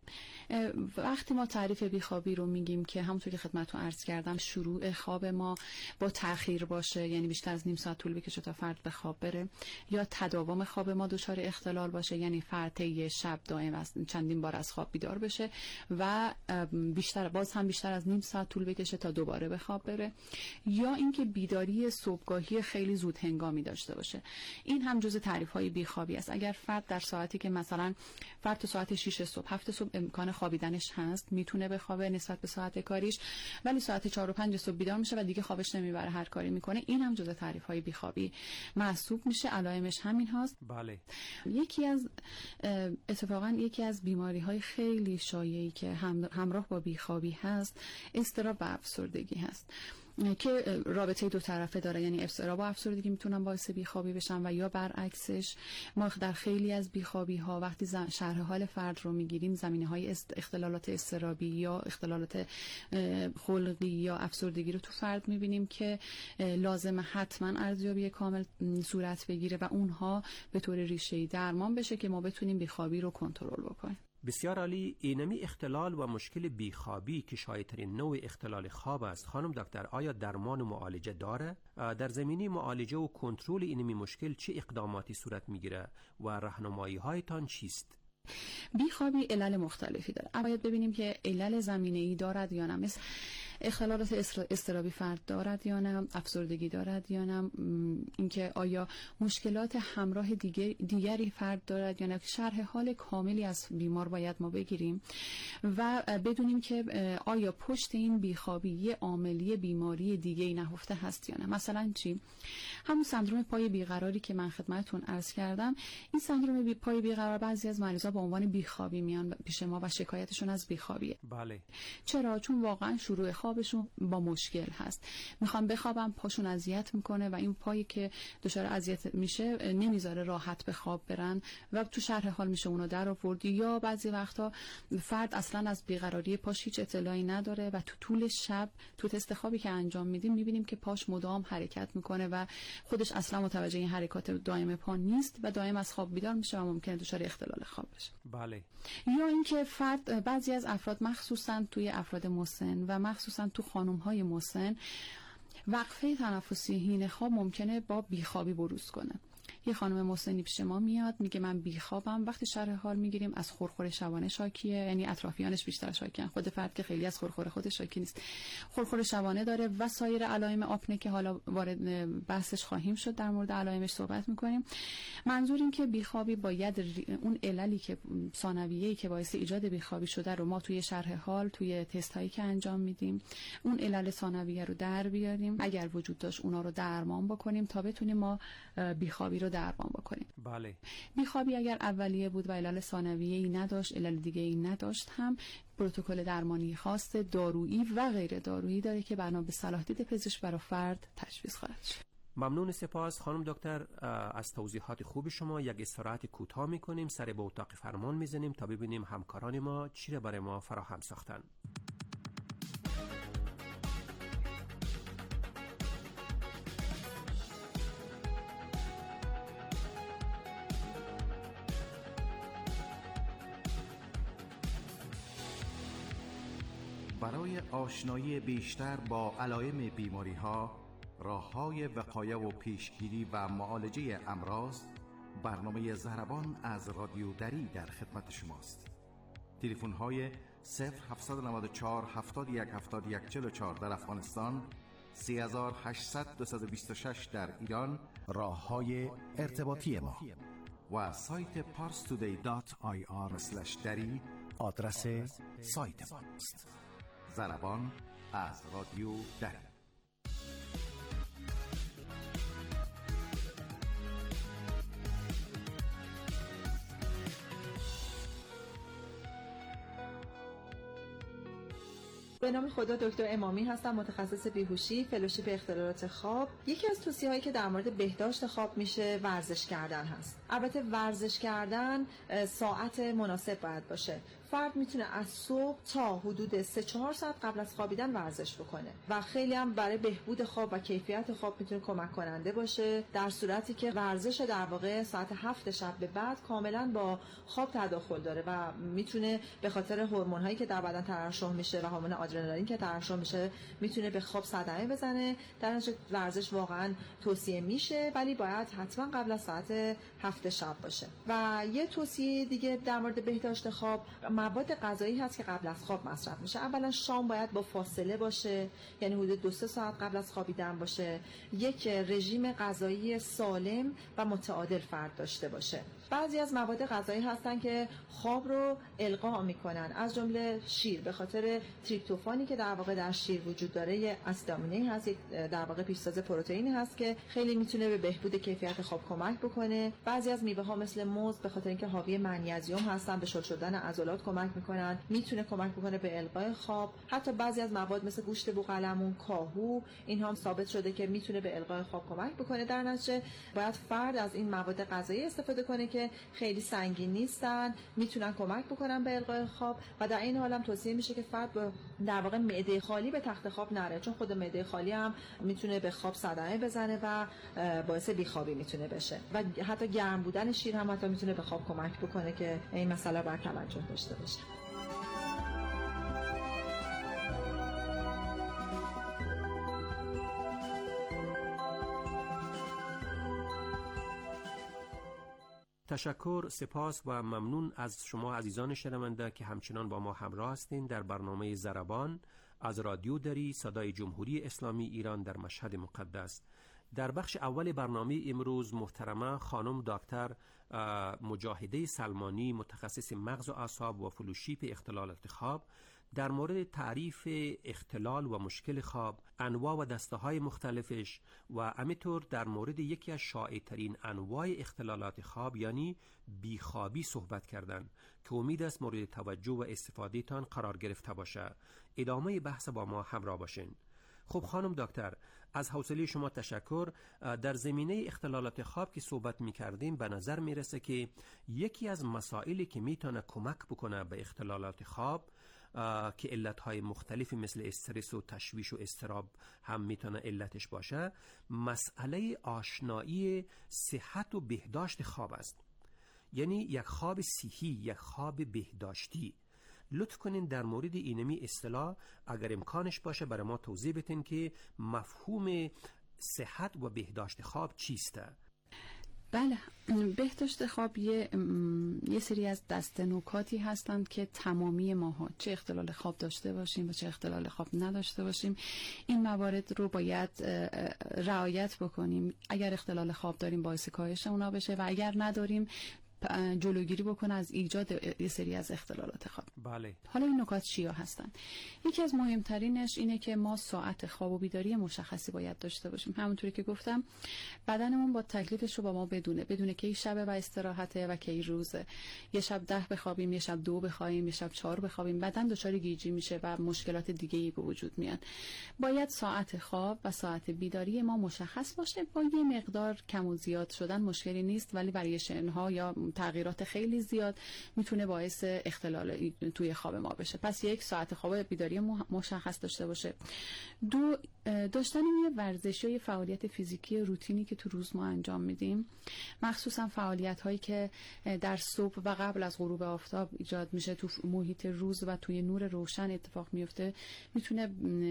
وقتی ما تعریف بیخوابی رو میگیم که همونطور که خدمتتون عرض کردم شروع خواب ما با تأخیر باشه، یعنی بیشتر از نیم ساعت طول بکشه تا فرد به خواب بره، یا تداوم خواب ما دچار اختلال باشه، یعنی فرد طی شب دائم از چندین بار از خواب بیدار بشه و بیشتر باز هم بیشتر از نیم ساعت طول بکشه تا دوباره به خواب بره، یا اینکه بیداری صبحگاهی خیلی زود هنگامی داشته باشه. این هم جزء تعریف‌های بیخوابی است. اگر فرد در ساعتی که مثلا فرد تو ساعت شش صبح، هفت صبح امکان خوابیدنش هست، میتونه بخوابه نسبت به ساعت کاریش، ولی ساعت چهار و پنج صبح بیدار میشه و دیگه خوابش نمیبره، هر کاری میکنه، این هم جزء تعریف‌های بیخوابی محسوب میشه. علائمش همین هاست. بله. یکی از اتفاقا یکی از بیماری‌های خیلی شایعی که همراه با بیخوابی هست اضطراب و افسردگی هست که رابطه دو طرفه داره، یعنی اضطراب و افسردگی میتونن باعث بیخوابی بشن و یا برعکسش. ما در خیلی از بیخوابی ها وقتی شرح حال فرد رو میگیریم زمینه های اختلالات اضطرابی یا اختلالات خلقی یا افسردگی رو تو فرد میبینیم که لازم حتما ارزیابی کامل صورت بگیره و اونها به طور ریشه‌ای درمان بشه که ما بتونیم بیخوابی رو کنترل بکنیم. بسیار عالی. اینمی اختلال و مشکل بیخوابی که شایع‌ترین نوع اختلال خواب است، خانم دکتر آیا درمان و معالجه داره؟ در زمینه معالجه و کنترل اینمی مشکل چه اقداماتی صورت میگیره و راهنمایی هایتان چیست؟ بیخوابی علل مختلفی داره. باید ببینیم که علل زمینه‌ای دارد یا نه. مثل اختلالات اضطرابی فرد دارد یا نه، افسردگی دارد یا نه، اینکه آیا مشکلات همراه دیگر دیگری فرد دارد یا نه. شرح حال کاملی از بیمار باید ما بگیریم و بدونیم که آیا پشت این بیخوابی یه عاملی بیماری دیگه‌ای نهفته هست یا نه. مثلا چی؟ همون سندرم پای بیقراری که من خدمتتون عرض کردم. این سندرم بی پای بیقرار بعضی از مریضا با عنوان بیخوابی میان پیش ما و شکایتشون از بیخوابیه. بله. چرا؟ چون واقعا شروع خوابشون با مشکل هست. میخوام بخوابم، پاشون اذیت میکنه و این پایی که دچار اذیت میشه نمیذاره راحت به خواب برن و تو شرح حال میشه اونو در آورد. یا بعضی وقتا فرد اصلا از بیقراری پاش هیچ اطلاعی نداره و تو طول شب تو تست خوابی که انجام میدیم میبینیم که پاش مدام حرکت میکنه و خودش اصلا متوجه این حرکات دائم پا نیست و دائم از خواب بیدار میشه و ممکنه دچار اختلال خواب بشه. بله. یا اینکه فرد، بعضی از افراد مخصوصا توی افراد مسن و مخصوصا تو خانم‌های مسن، وقفه تنفسی حین خواب ممکنه با بیخوابی بروز کنه. یه خانم مسنی پیش ما میاد میگه من بیخوابم. وقتی شرح حال میگیریم از خورخور شبانه شاکیه، یعنی اطرافیانش بیشتر شاکیان، خود فرد که خیلی از خورخور خودش شاکی نیست. خورخور شبانه داره و سایر علائم آپنه که حالا وارد بحثش خواهیم شد، در مورد علائمش صحبت میکنیم. منظور این که بیخوابی باید اون عللی که ثانویه‌ای که باعث ایجاد بیخوابی شده رو ما توی شرح حال، توی تست هایی که انجام میدیم، اون علل ثانویه رو در بیاریم، اگر وجود داشت اونا رو درمان بکنیم تا بتونیم ما بیخوابی رو درمان بکنیم. بله. بیخوابی اگر اولیه بود و علل ثانویه‌ای نداشت، علل دیگه‌ای نداشت، هم پروتکل درمانی خاص دارویی و غیر دارویی داره که بنا به صلاح دید پزشک برای فرد تشخیص خواهد شد. ممنون، سپاس خانم دکتر از توضیحات خوب شما. یک استراحت کوتاه میکنیم، سر به اتاق فرمان میزنیم تا ببینیم همکاران ما چی را برای ما فراهم ساختن. برای آشنایی بیشتر با علائم بیماری ها، راه‌های وقایه و پیشگیری و معالجه امراض، برنامه ضربان از رادیو دری در خدمت شماست. تلفن های صفر هفت نه چهار هفتاد و یک هفتاد و یک چهل و چهار در افغانستان، سه هزار و هشتصد دویست و بیست و شش در ایران، راه های ارتباطی ما و سایت پارس تودی دات آی آر اسلش دری آدرس سایت ماست. ضربان از رادیو دری. به نام خدا، دکتر امامی هستم، متخصص بیهوشی، فلوشیپ اختلالات خواب. یکی از توصیه‌هایی که در مورد بهداشت خواب میشه ورزش کردن هست. البته ورزش کردن ساعت مناسب باید باشه. فرد میتونه از صبح تا حدود سه چهار ساعت قبل از خوابیدن ورزش بکنه و خیلی هم برای بهبود خواب و کیفیت خواب میتونه کمک کننده باشه، در صورتی که ورزش در واقع ساعت هفت شب به بعد کاملا با خواب تداخل داره و میتونه به خاطر هورمون‌هایی که در بدن ترشح میشه و هورمون آدرنالین که ترشح میشه میتونه به خواب صدمه بزنه. در نتیجه ورزش واقعا توصیه میشه، ولی باید حتما قبل از ساعت هفت شب باشه. و یه توصیه دیگه در مورد بهداشت خواب، مواد غذایی هست که قبل از خواب مصرف میشه. اولا شام باید با فاصله باشه، یعنی حدود دو سه ساعت قبل از خوابیدن باشه. یک رژیم غذایی سالم و متعادل فرد داشته باشه. بعضی از مواد غذایی هستن که خواب رو القا میکنن، از جمله شیر، به خاطر تریپتوفانی که در واقع در شیر وجود داره. یه اسید آمینه‌ای هست، یک در واقع پیشساز پروتئینی هست که خیلی میتونه به بهبود کیفیت خواب کمک بکنه. بعضی از میوه ها مثل موز به خاطر اینکه حاوی منیزیم هستن به شل شدن عضلات کمک میکنن، میتونه کمک بکنه به القای خواب. حتی بعضی از مواد مثل گوشت بوقلمون، کاهو، اینها هم ثابت شده که میتونه به القای خواب کمک بکنه. در نتیجه باید فرد از این مواد غذایی استفاده کنه که خیلی سنگین نیستن، میتونن کمک بکنن به القای خواب و در این حال هم توصیه میشه که فرد در واقع معده خالی به تخت خواب نره، چون خود معده خالی هم میتونه به خواب صدمه بزنه و باعث بیخوابی میتونه بشه و حتی گرم بودن شیر هم حتی میتونه به خواب کمک بکنه که این مسئله بر توجه داشته باشه. تشکر، سپاس و ممنون از شما عزیزان شنونده که همچنان با ما همراه هستین در برنامه ضربان از رادیو دری صدای جمهوری اسلامی ایران در مشهد مقدس. در بخش اول برنامه امروز محترمه خانم دکتر مجاهده سلمانی، متخصص مغز و اعصاب و فلوشیپ اختلالات خواب، در مورد تعریف اختلال و مشکل خواب، انواع و دسته‌های مختلفش و همینطور در مورد یکی از شایع‌ترین انواع اختلالات خواب یعنی بیخوابی صحبت کردن که امید است مورد توجه و استفاده تان قرار گرفته باشه. ادامه بحث با ما همراه باشین. خب خانم دکتر، از حوصله شما تشکر. در زمینه اختلالات خواب که صحبت می کردیم به نظر می رسه که یکی از مسائلی که می تونه کمک بکنه به اختلالات خواب که علتهای مختلفی مثل استرس و تشویش و اضطراب هم میتونه علتش باشه، مسئله آشنایی صحت و بهداشت خواب است. یعنی یک خواب صحی، یک خواب بهداشتی. لطف کنین در مورد اینمی اصطلاح اگر امکانش باشه برای ما توضیح بدین که مفهوم صحت و بهداشت خواب چیسته؟ بله، بهداشت خواب یه, یه سری از دسته نکاتی هستند که تمامی ماها چه اختلال خواب داشته باشیم و چه اختلال خواب نداشته باشیم این موارد رو باید رعایت بکنیم. اگر اختلال خواب داریم باعث کاهش اونا بشه و اگر نداریم جلوگیری بکنه از ایجاد یه سری از اختلالات خواب. بله. حالا این نکات چیا هستن؟ یکی از مهمترینش اینه که ما ساعت خواب و بیداری مشخصی باید داشته باشیم. همونطوری که گفتم بدنمون با تکلیفش رو با ما بدونه بدونه که این شب و استراحته و که این روزه. یه شب ده بخوابیم، یه شب دو بخوابیم، یه شب چهار بخوابیم، بدن دچار گیجی میشه و مشکلات دیگه‌ای به وجود میاد. باید ساعت خواب و ساعت بیداری ما مشخص باشه. با یه مقدار کم و زیاد شدن مشکلی نیست، ولی وریشن ها یا تغییرات خیلی زیاد میتونه باعث اختلال توی خواب ما بشه. پس یک ساعت خواب بیداری مشخص داشته باشه. دو، داشتن یه ورزش یا یه فعالیت فیزیکی روتینی که تو روز ما انجام میدیم، مخصوصا فعالیت هایی که در صبح و قبل از غروب آفتاب ایجاد میشه تو محیط روز و توی نور روشن اتفاق میفته، میتونه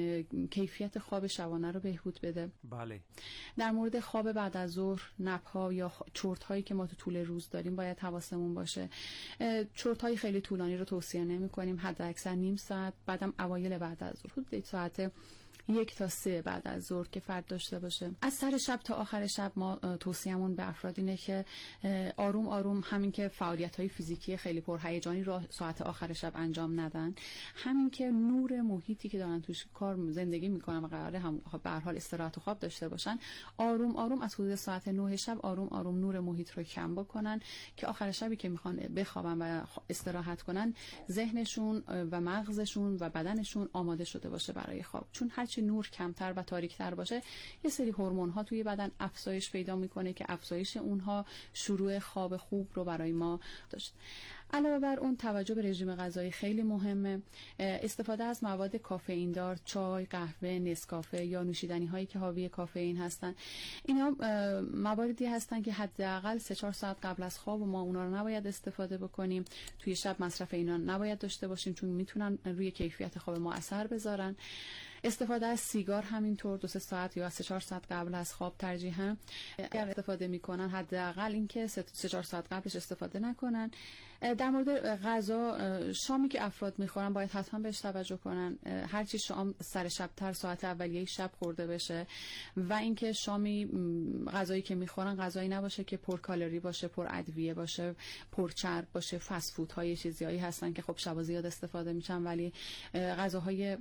کیفیت خواب شبانه رو بهبود بده. بله. در مورد خواب بعد از ظهر، نپ‌ها یا چرت هایی که ما تو طول روز داریم باید حواسمون باشه. چرت های خیلی طولانی رو توصیه نمی کنیم، حد اکثر نیم ساعت، بعدم اوایل بعد از ظهر حدود ساعت یک تا سه بعد از ظهر که فرد داشته باشه. از سر شب تا آخر شب ما توصیه‌مون به افراد اینه که آروم آروم همین که فعالیت‌های فیزیکی خیلی پرهیجانی رو ساعت آخر شب انجام ندن، همین که نور محیطی که دارن توش کار زندگی میکنن و قراره هم به هر حال استراحت و خواب داشته باشن، آروم آروم از حدود ساعت نه شب آروم آروم نور محیط رو کم بکنن که آخر شبی که میخوان بخوابن و استراحت کنن ذهنشون و مغزشون و بدنشون آماده شده باشه برای خواب. چون هرچی نور کمتر و تاریکتر باشه یه سری هورمون ها توی بدن افزایش پیدا میکنه که افزایش اونها شروع خواب خوب رو برای ما داشت. علاوه بر اون توجه به رژیم غذایی خیلی مهمه. استفاده از مواد کافئین دار، چای، قهوه، نسکافه یا نوشیدنی هایی که حاوی کافئین هستن، اینا مواردی هستن که حداقل سه چهار ساعت قبل از خواب ما اونا رو نباید استفاده بکنیم. توی شب مصرف اینا نباید داشته باشیم چون میتونن روی کیفیت خواب ما اثر بذارن. استفاده از سیگار همینطور دو سه ساعت یا سه چهار ساعت قبل از خواب ترجیحاً اگر استفاده میکنن حداقل اینکه سه چهار ساعت قبلش استفاده نکنن. در مورد غذا، شامی که افراد میخورن باید حتما بهش توجه کنن. هرچی شام سر شب تر ساعت اولیه شب خورده بشه و اینکه شامی غذایی که میخورن غذایی نباشه که پر کالری باشه، پر ادویه باشه، پر چرب باشه. فست فود های چیزایی هستن که خب شب زیاد استفاده میشن ولی غذاهای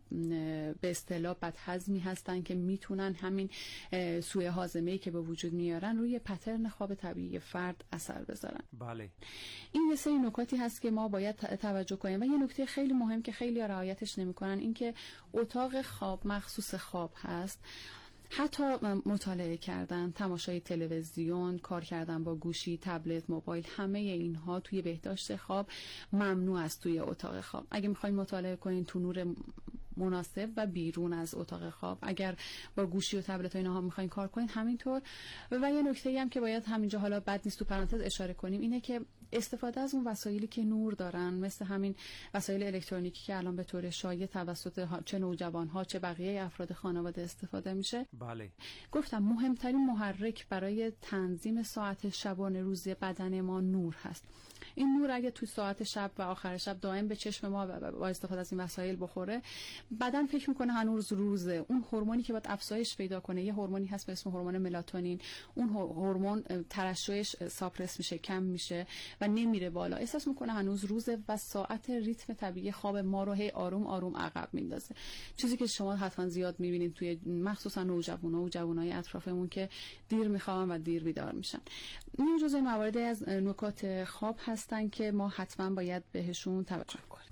به اصطلاح بدهضمی هستن که میتونن همین سوء هاضمه‌ای که به وجود میارن روی پترن خواب طبیعی فرد اثر بذارن. بله. این یه سری نکاتی هست که ما باید توجه کنیم و یه نکته خیلی مهم که خیلی رعایتش نمی‌کنن این که اتاق خواب مخصوص خواب هست. حتی مطالعه کردن، تماشای تلویزیون، کار کردن با گوشی، تبلت، موبایل، همه اینها توی بهداشت خواب ممنوع است توی اتاق خواب. اگه میخواین مطالعه کنین تو نور مناسب و بیرون از اتاق خواب. اگر با گوشی و تبلت و اینها میخواین کار کنین همینطور. و یه نکته‌ای هم که باید همینجا حالا بد نیست تو پرانتز اشاره کنیم اینه که استفاده از اون وسایلی که نور دارن، مثل همین وسایل الکترونیکی که الان به طور شایع توسط چه نوجوان‌ها چه بقیه افراد خانواده استفاده میشه. بله. گفتم مهمترین محرک برای تنظیم ساعت شبانه روزی بدن ما نور هست. این نور اگه تو ساعت شب و آخر شب دائم به چشم ما با استفاده از این وسایل بخوره، بدن فکر میکنه هنوز روزه. اون هورمونی که باید افزایش پیدا کنه، یه هورمونی هست به اسم هورمون ملاتونین، اون هورمون ترشحش ساپرس میشه، کم میشه و نمیره بالا. احساس میکنه هنوز روزه و ساعت ریتم طبیعی خواب ما رو هی آروم آروم عقب میندازه. چیزی که شما حتما زیاد میبینید توی مخصوصا نوجوانا و جوانای اطرافمون که دیر میخوابن و دیر بیدار میشن. این جزء موارد از نکات خواب هستن که ما حتما باید بهشون توجه کنیم.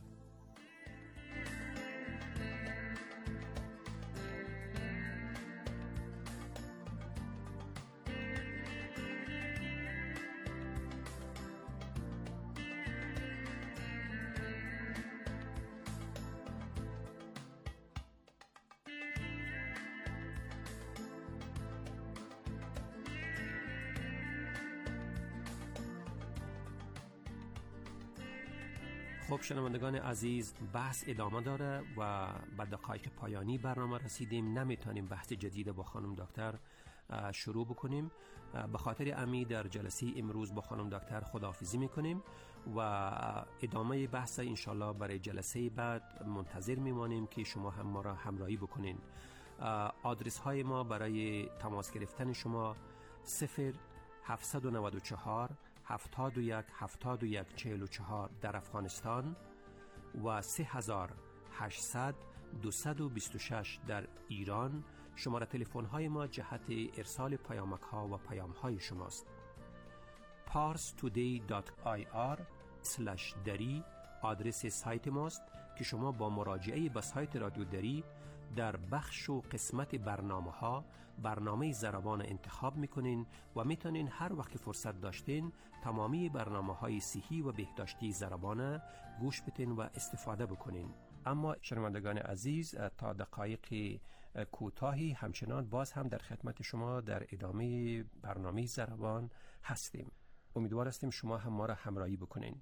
خب شنوندگان عزیز، بحث ادامه داره و به دقایق پایانی برنامه رسیدیم. نمیتونیم بحث جدید با خانم دکتر شروع بکنیم. به خاطر امی در جلسه امروز با خانم دکتر خداحافظی میکنیم و ادامه بحث انشالله برای جلسه بعد منتظر میمانیم که شما هم ما را همراهی بکنین. آدرس های ما برای تماس گرفتن شما صفر هفت نه چهار هفتاد و یک هفتاد و یک چهل و چهار در افغانستان و سه هزار هشتصد دویست و بیست و شش در ایران. شماره تلفن های ما جهت ارسال پیامک ها و پیام های شماست. پارس تودی دات آی آر اسلش دری آدرس سایت ماست که شما با مراجعه به سایت رادیو دری در بخش و قسمت برنامه ها برنامه زربان انتخاب میکنین و میتونین هر وقت فرصت داشتین تمامی برنامه های صحی و بهداشتی زربان گوش بدین و استفاده بکنین. اما شنوندگان عزیز، تا دقایق کوتاهی همچنان باز هم در خدمت شما در ادامه برنامه زربان هستیم. امیدوار هستیم شما هم ما را همراهی بکنین.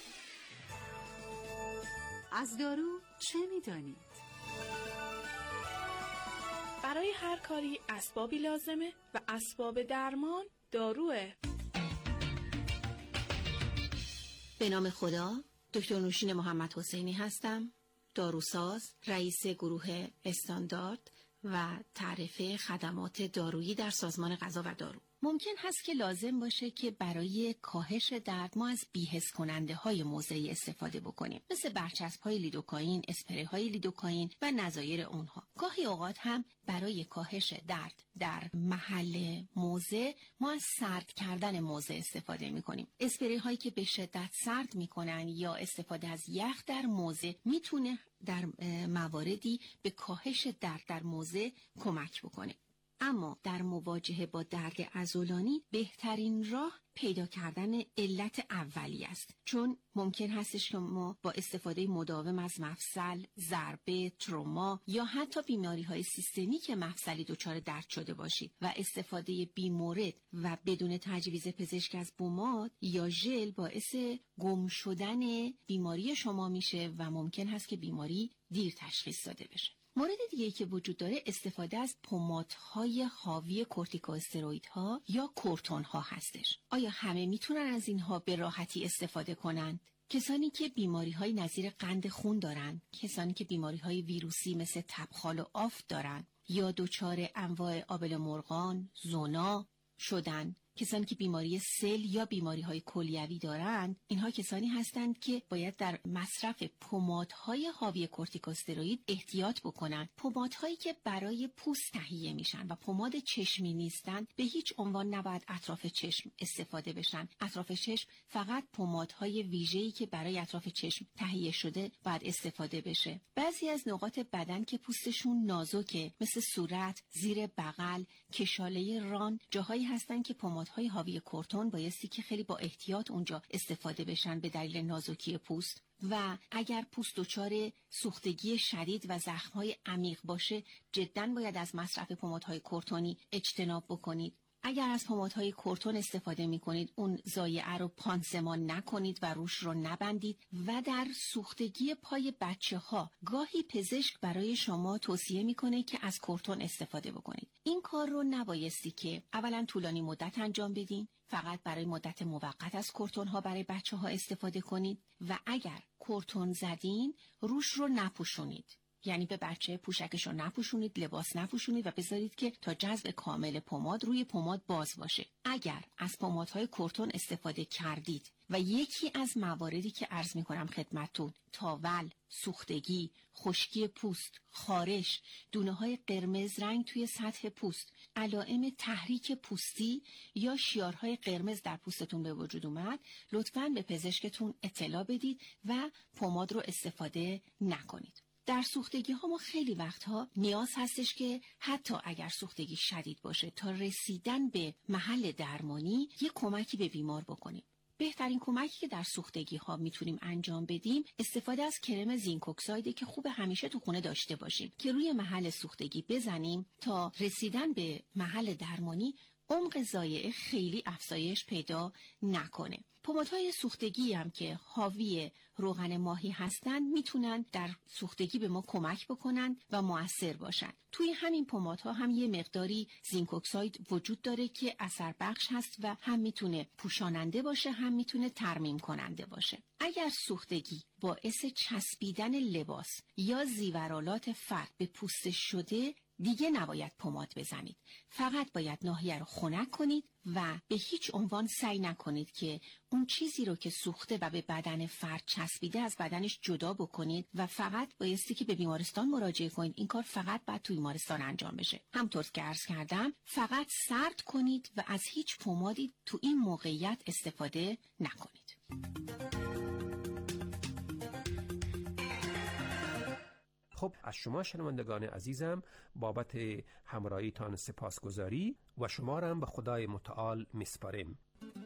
از دارو چه میدانید؟ برای هر کاری اسبابی لازمه و اسباب درمان داروه. به نام خدا، دکتر نوشین محمد حسینی هستم، داروساز، رئیس گروه استاندارد و تعرفه خدمات دارویی در سازمان غذا و دارو. ممکن هست که لازم باشه که برای کاهش درد ما از بی‌حس کننده های موضعی استفاده بکنیم، مثل برچسب های لیدوکائین، اسپری های لیدوکائین و نظایر اونها. گاهی اوقات هم برای کاهش درد در محل موضع ما از سرد کردن موضع استفاده میکنیم. اسپری هایی که به شدت سرد میکنن یا استفاده از یخ در موضع میتونه در مواردی به کاهش درد در موضع کمک بکنه. اما در مواجهه با درد عضلانی بهترین راه پیدا کردن علت اولی است، چون ممکن هستش که ما با استفاده مداوم از مفصل، ضربه، تروما یا حتی بیماری‌های سیستمیک مفصلی دچار درد شده باشید و استفاده بیمورد و بدون تجویز پزشک از پماد یا ژل باعث گم شدن بیماری شما میشه و ممکن هست که بیماری دیر تشخیص داده بشه. مورد دیگه که وجود داره استفاده از پمادهای حاوی کورتیکواستروئیدها یا کورتون‌ها هستش. آیا همه میتونن از اینها به راحتی استفاده کنند؟ کسانی که بیماری‌های نظیر قند خون دارن، کسانی که بیماری‌های ویروسی مثل تبخال و آفت دارن یا دچار انواع آبله مرغان، زونا شدن کسانی که بیماری سل یا بیماری‌های کلیوی دارند، اینها کسانی هستند که باید در مصرف پمادهای حاوی کورتیکوستروئید احتیاط بکنند. پمادهایی که برای پوست تهیه میشن و پماد چشمی نیستند به هیچ عنوان نباید اطراف چشم استفاده بشن. اطراف چشم فقط پمادهای ویژه‌ای که برای اطراف چشم تهیه شده باید استفاده بشه. بعضی از نقاط بدن که پوستشون نازکه، مثل صورت، زیر بغل، کشاله ران، جاهایی هستن که پمادهای حاوی کورتون بایستی که خیلی با احتیاط اونجا استفاده بشن به دلیل نازکی پوست. و اگر پوست دچار سوختگی شدید و زخم‌های عمیق باشه، جداً باید از مصرف پمادهای کورتونی اجتناب بکنید. اگر از پمادهای کورتون استفاده می کنید، اون ضایعه رو پانسمان نکنید و روش رو نبندید. و در سوختگی پای بچه ها گاهی پزشک برای شما توصیه میکنه که از کورتون استفاده بکنید. این کار رو نبایستی که اولا طولانی مدت انجام بدین، فقط برای مدت موقت از کورتون ها برای بچه ها استفاده کنید. و اگر کورتون زدین، روش رو نپوشونید، یعنی به بچه پوشکش رو نپوشونید، لباس نپوشونید و بذارید که تا جذب کامل پماد روی پماد باز باشه. اگر از پمادهای کورتون استفاده کردید و یکی از مواردی که عرض میکنم خدمتتون، تاول، سوختگی، خشکی پوست، خارش، دونه‌های قرمز رنگ توی سطح پوست، علائم تحریک پوستی یا شیارهای قرمز در پوستتون به وجود اومد، لطفاً به پزشکتون اطلاع بدید و پماد رو استفاده نکنید. در سوختگی ها ما خیلی وقتها نیاز هستش که حتی اگر سوختگی شدید باشه، تا رسیدن به محل درمانی یک کمکی به بیمار بکنیم. بهترین کمکی که در سوختگی ها میتونیم انجام بدیم استفاده از کرم زینک اکساید که خوب همیشه تو خونه داشته باشیم که روی محل سوختگی بزنیم تا رسیدن به محل درمانی عمق ضایعه خیلی افزایش پیدا نکنه. پمادهای سوختگی هم که حاوی روغن ماهی هستند میتونن در سوختگی به ما کمک بکنن و مؤثر باشن. توی همین پمادها هم یه مقداری زینک اکساید وجود داره که اثر بخش هست و هم میتونه پوشاننده باشه، هم میتونه ترمیم کننده باشه. اگر سوختگی باعث چسبیدن لباس یا زیورالات فرد به پوست شده، دیگه نباید پماد بزنید. فقط باید ناحیه رو خنک کنید و به هیچ عنوان سعی نکنید که اون چیزی رو که سوخته و به بدن فرد چسبیده از بدنش جدا بکنید و فقط بایستی که به بیمارستان مراجعه کنید. این کار فقط باید توی بیمارستان انجام بشه. همطور که عرض کردم، فقط سرد کنید و از هیچ پمادی تو این موقعیت استفاده نکنید. خب، از شما شنوندگان عزیزم بابت همراهیتان سپاسگزاری و شما را به خدای متعال میسپاریم.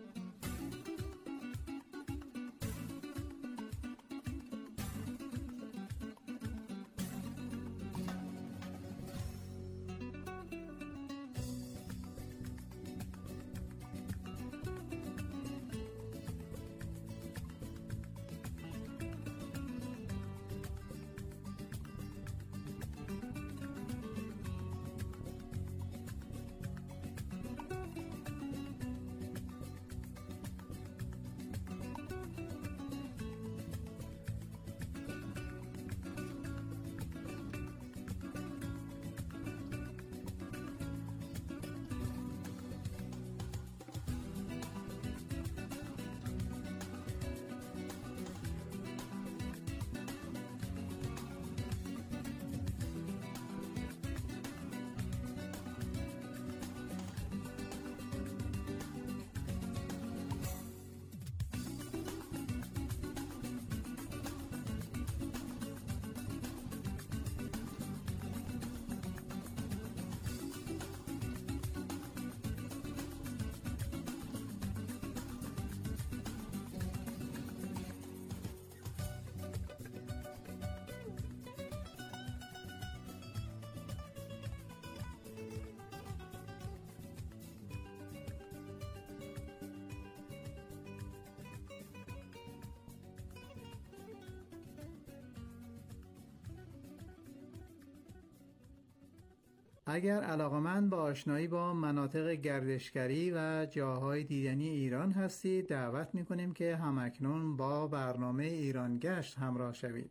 اگر علاقمند به آشنایی با مناطق گردشگری و جاهای دیدنی ایران هستید، دعوت می‌کنیم که همکنون با برنامه ایران گشت همراه شوید.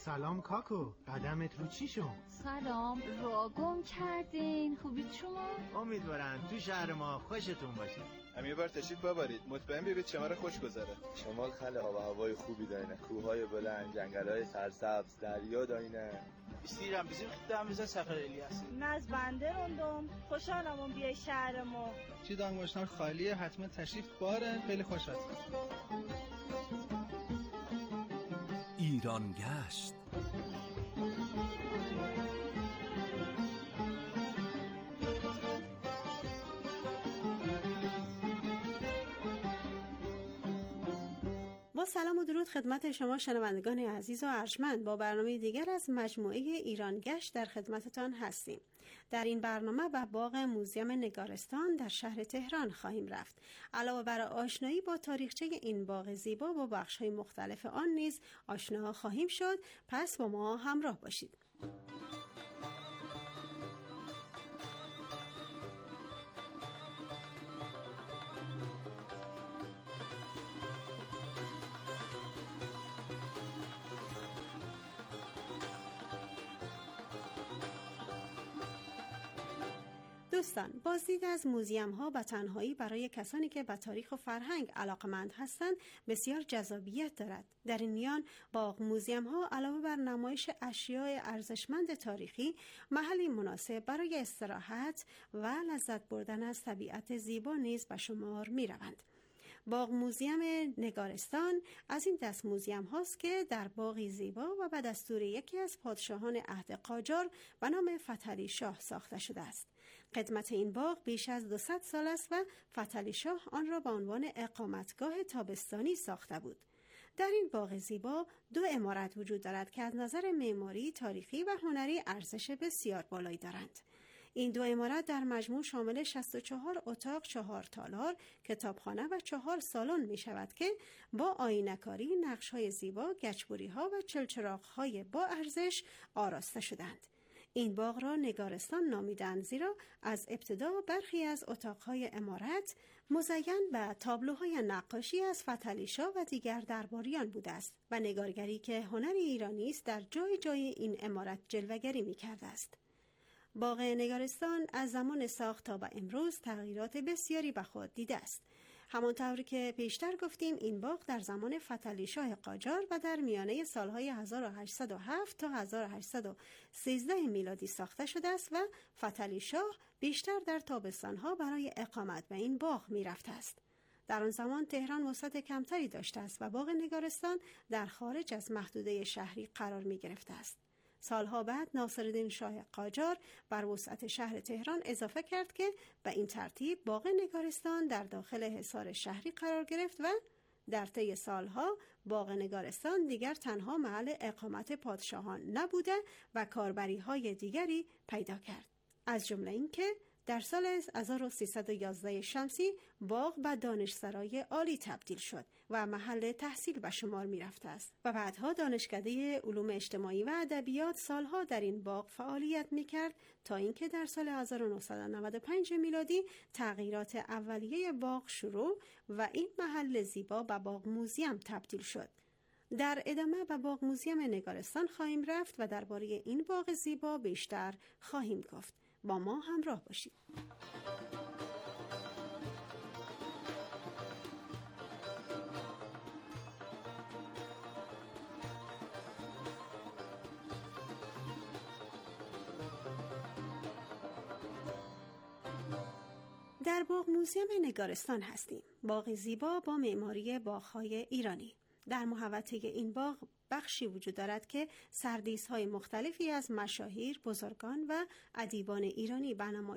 سلام کاکو، قدمت رو چی شد؟ سلام، راه گم کردین. خوبید شما؟ امیدوارم تو شهر ما خوشتون باشه. هم یه بار تشریف ببرید، مطمئن بیارید شما رو خوش گذره. شمال خیلی آب و هوای خوبی دارینه، کوههای بلند، جنگل‌های سرسبز، دریا دارینه. بیستیرم بیزیم خیلی بیزه سفر الیاس. من از بنده روندم، خوشحالم اون بیای شهر ما. چی دانگوشتان خالیه، حتما تشریف باره، خیلی خوش هستم. ایران گشت. با سلام و درود خدمت شما شنوندگان عزیز و ارجمند، با برنامه دیگر از مجموعه ایران گشت در خدمتتان هستیم. در این برنامه به باغ موزیم نگارستان در شهر تهران خواهیم رفت. علاوه بر آشنایی با تاریخچه این باغ زیبا، با بخش‌های مختلف آن نیز آشنا خواهیم شد. پس با ما همراه باشید. دوستان، بازدید از موزیم ها به تنهایی برای کسانی که به تاریخ و فرهنگ علاقمند هستند بسیار جذابیت دارد. در این میان باغ موزیم ها علاوه بر نمایش اشیاء ارزشمند تاریخی، محلی مناسب برای استراحت و لذت بردن از طبیعت زیبا نیز به شمار می روند. باغ موزیم نگارستان از این دست موزیم هاست که در باغی زیبا و به دستور یکی از پادشاهان عهد قاجار به نام فتحعلی شاه ساخته شده است. قدمت این باغ بیش از دویست سال است و فتحعلی شاه آن را به عنوان اقامتگاه تابستانی ساخته بود. در این باغ زیبا دو عمارت وجود دارد که از نظر معماری، تاریخی و هنری ارزش بسیار بالایی دارند. این دو عمارت در مجموع شامل شصت و چهار اتاق، چهار تالار، کتابخانه و چهار سالن می شود که با آینه‌کاری، نقش‌های زیبا، گچبری‌ها و چلچراغ‌های با ارزش آراسته شدند. این باغ را نگارستان نامیدند زیرا از ابتدا برخی از اتاق‌های عمارت مزین به تابلوهای نقاشی از فتحعلی شاه و دیگر درباریان بوده است و نگارگری که هنر ایرانی است در جای جای این عمارت جلوه‌گری می‌کرده است. باغ نگارستان از زمان ساخت تا به امروز تغییرات بسیاری به خود دیده است. همانطور که پیشتر گفتیم، این باغ در زمان فتحعلی شاه قاجار و در میانه سالهای هزار و هشتصد و هفت تا هزار و هشتصد و سیزده میلادی ساخته شده است و فتحعلی شاه بیشتر در تابستانها برای اقامت به این باغ می رفته است. در آن زمان تهران وسعت کمتری داشته است و باغ نگارستان در خارج از محدوده شهری قرار می گرفته است. سالها بعد ناصرالدین شاه قاجار بر وسعت شهر تهران اضافه کرد که به این ترتیب باغ نگارستان در داخل حصار شهری قرار گرفت و در طی سالها باغ نگارستان دیگر تنها محل اقامت پادشاهان نبوده و کاربری‌های دیگری پیدا کرد. از جمله اینکه در سال هزار و سیصد و یازده شمسی باغ به دانشسرای عالی تبدیل شد و محل تحصیل به شمار می رفته است و بعدها دانشکده علوم اجتماعی و ادبیات سالها در این باغ فعالیت می کرد تا اینکه در سال هزار و نهصد و نود و پنج میلادی تغییرات اولیه باغ شروع و این محل زیبا به باغ موزیم تبدیل شد. در ادامه به باغ موزیم نگارستان خواهیم رفت و درباره این باغ زیبا بیشتر خواهیم گفت. با ما همراه باشید. در باغ موزیم نگارستان هستیم. باغ زیبا با معماری باغ‌های ایرانی. در محوطه این باغ بخشی وجود دارد که سردیس‌های مختلفی از مشاهیر، بزرگان و ادیبان ایرانی به نمایش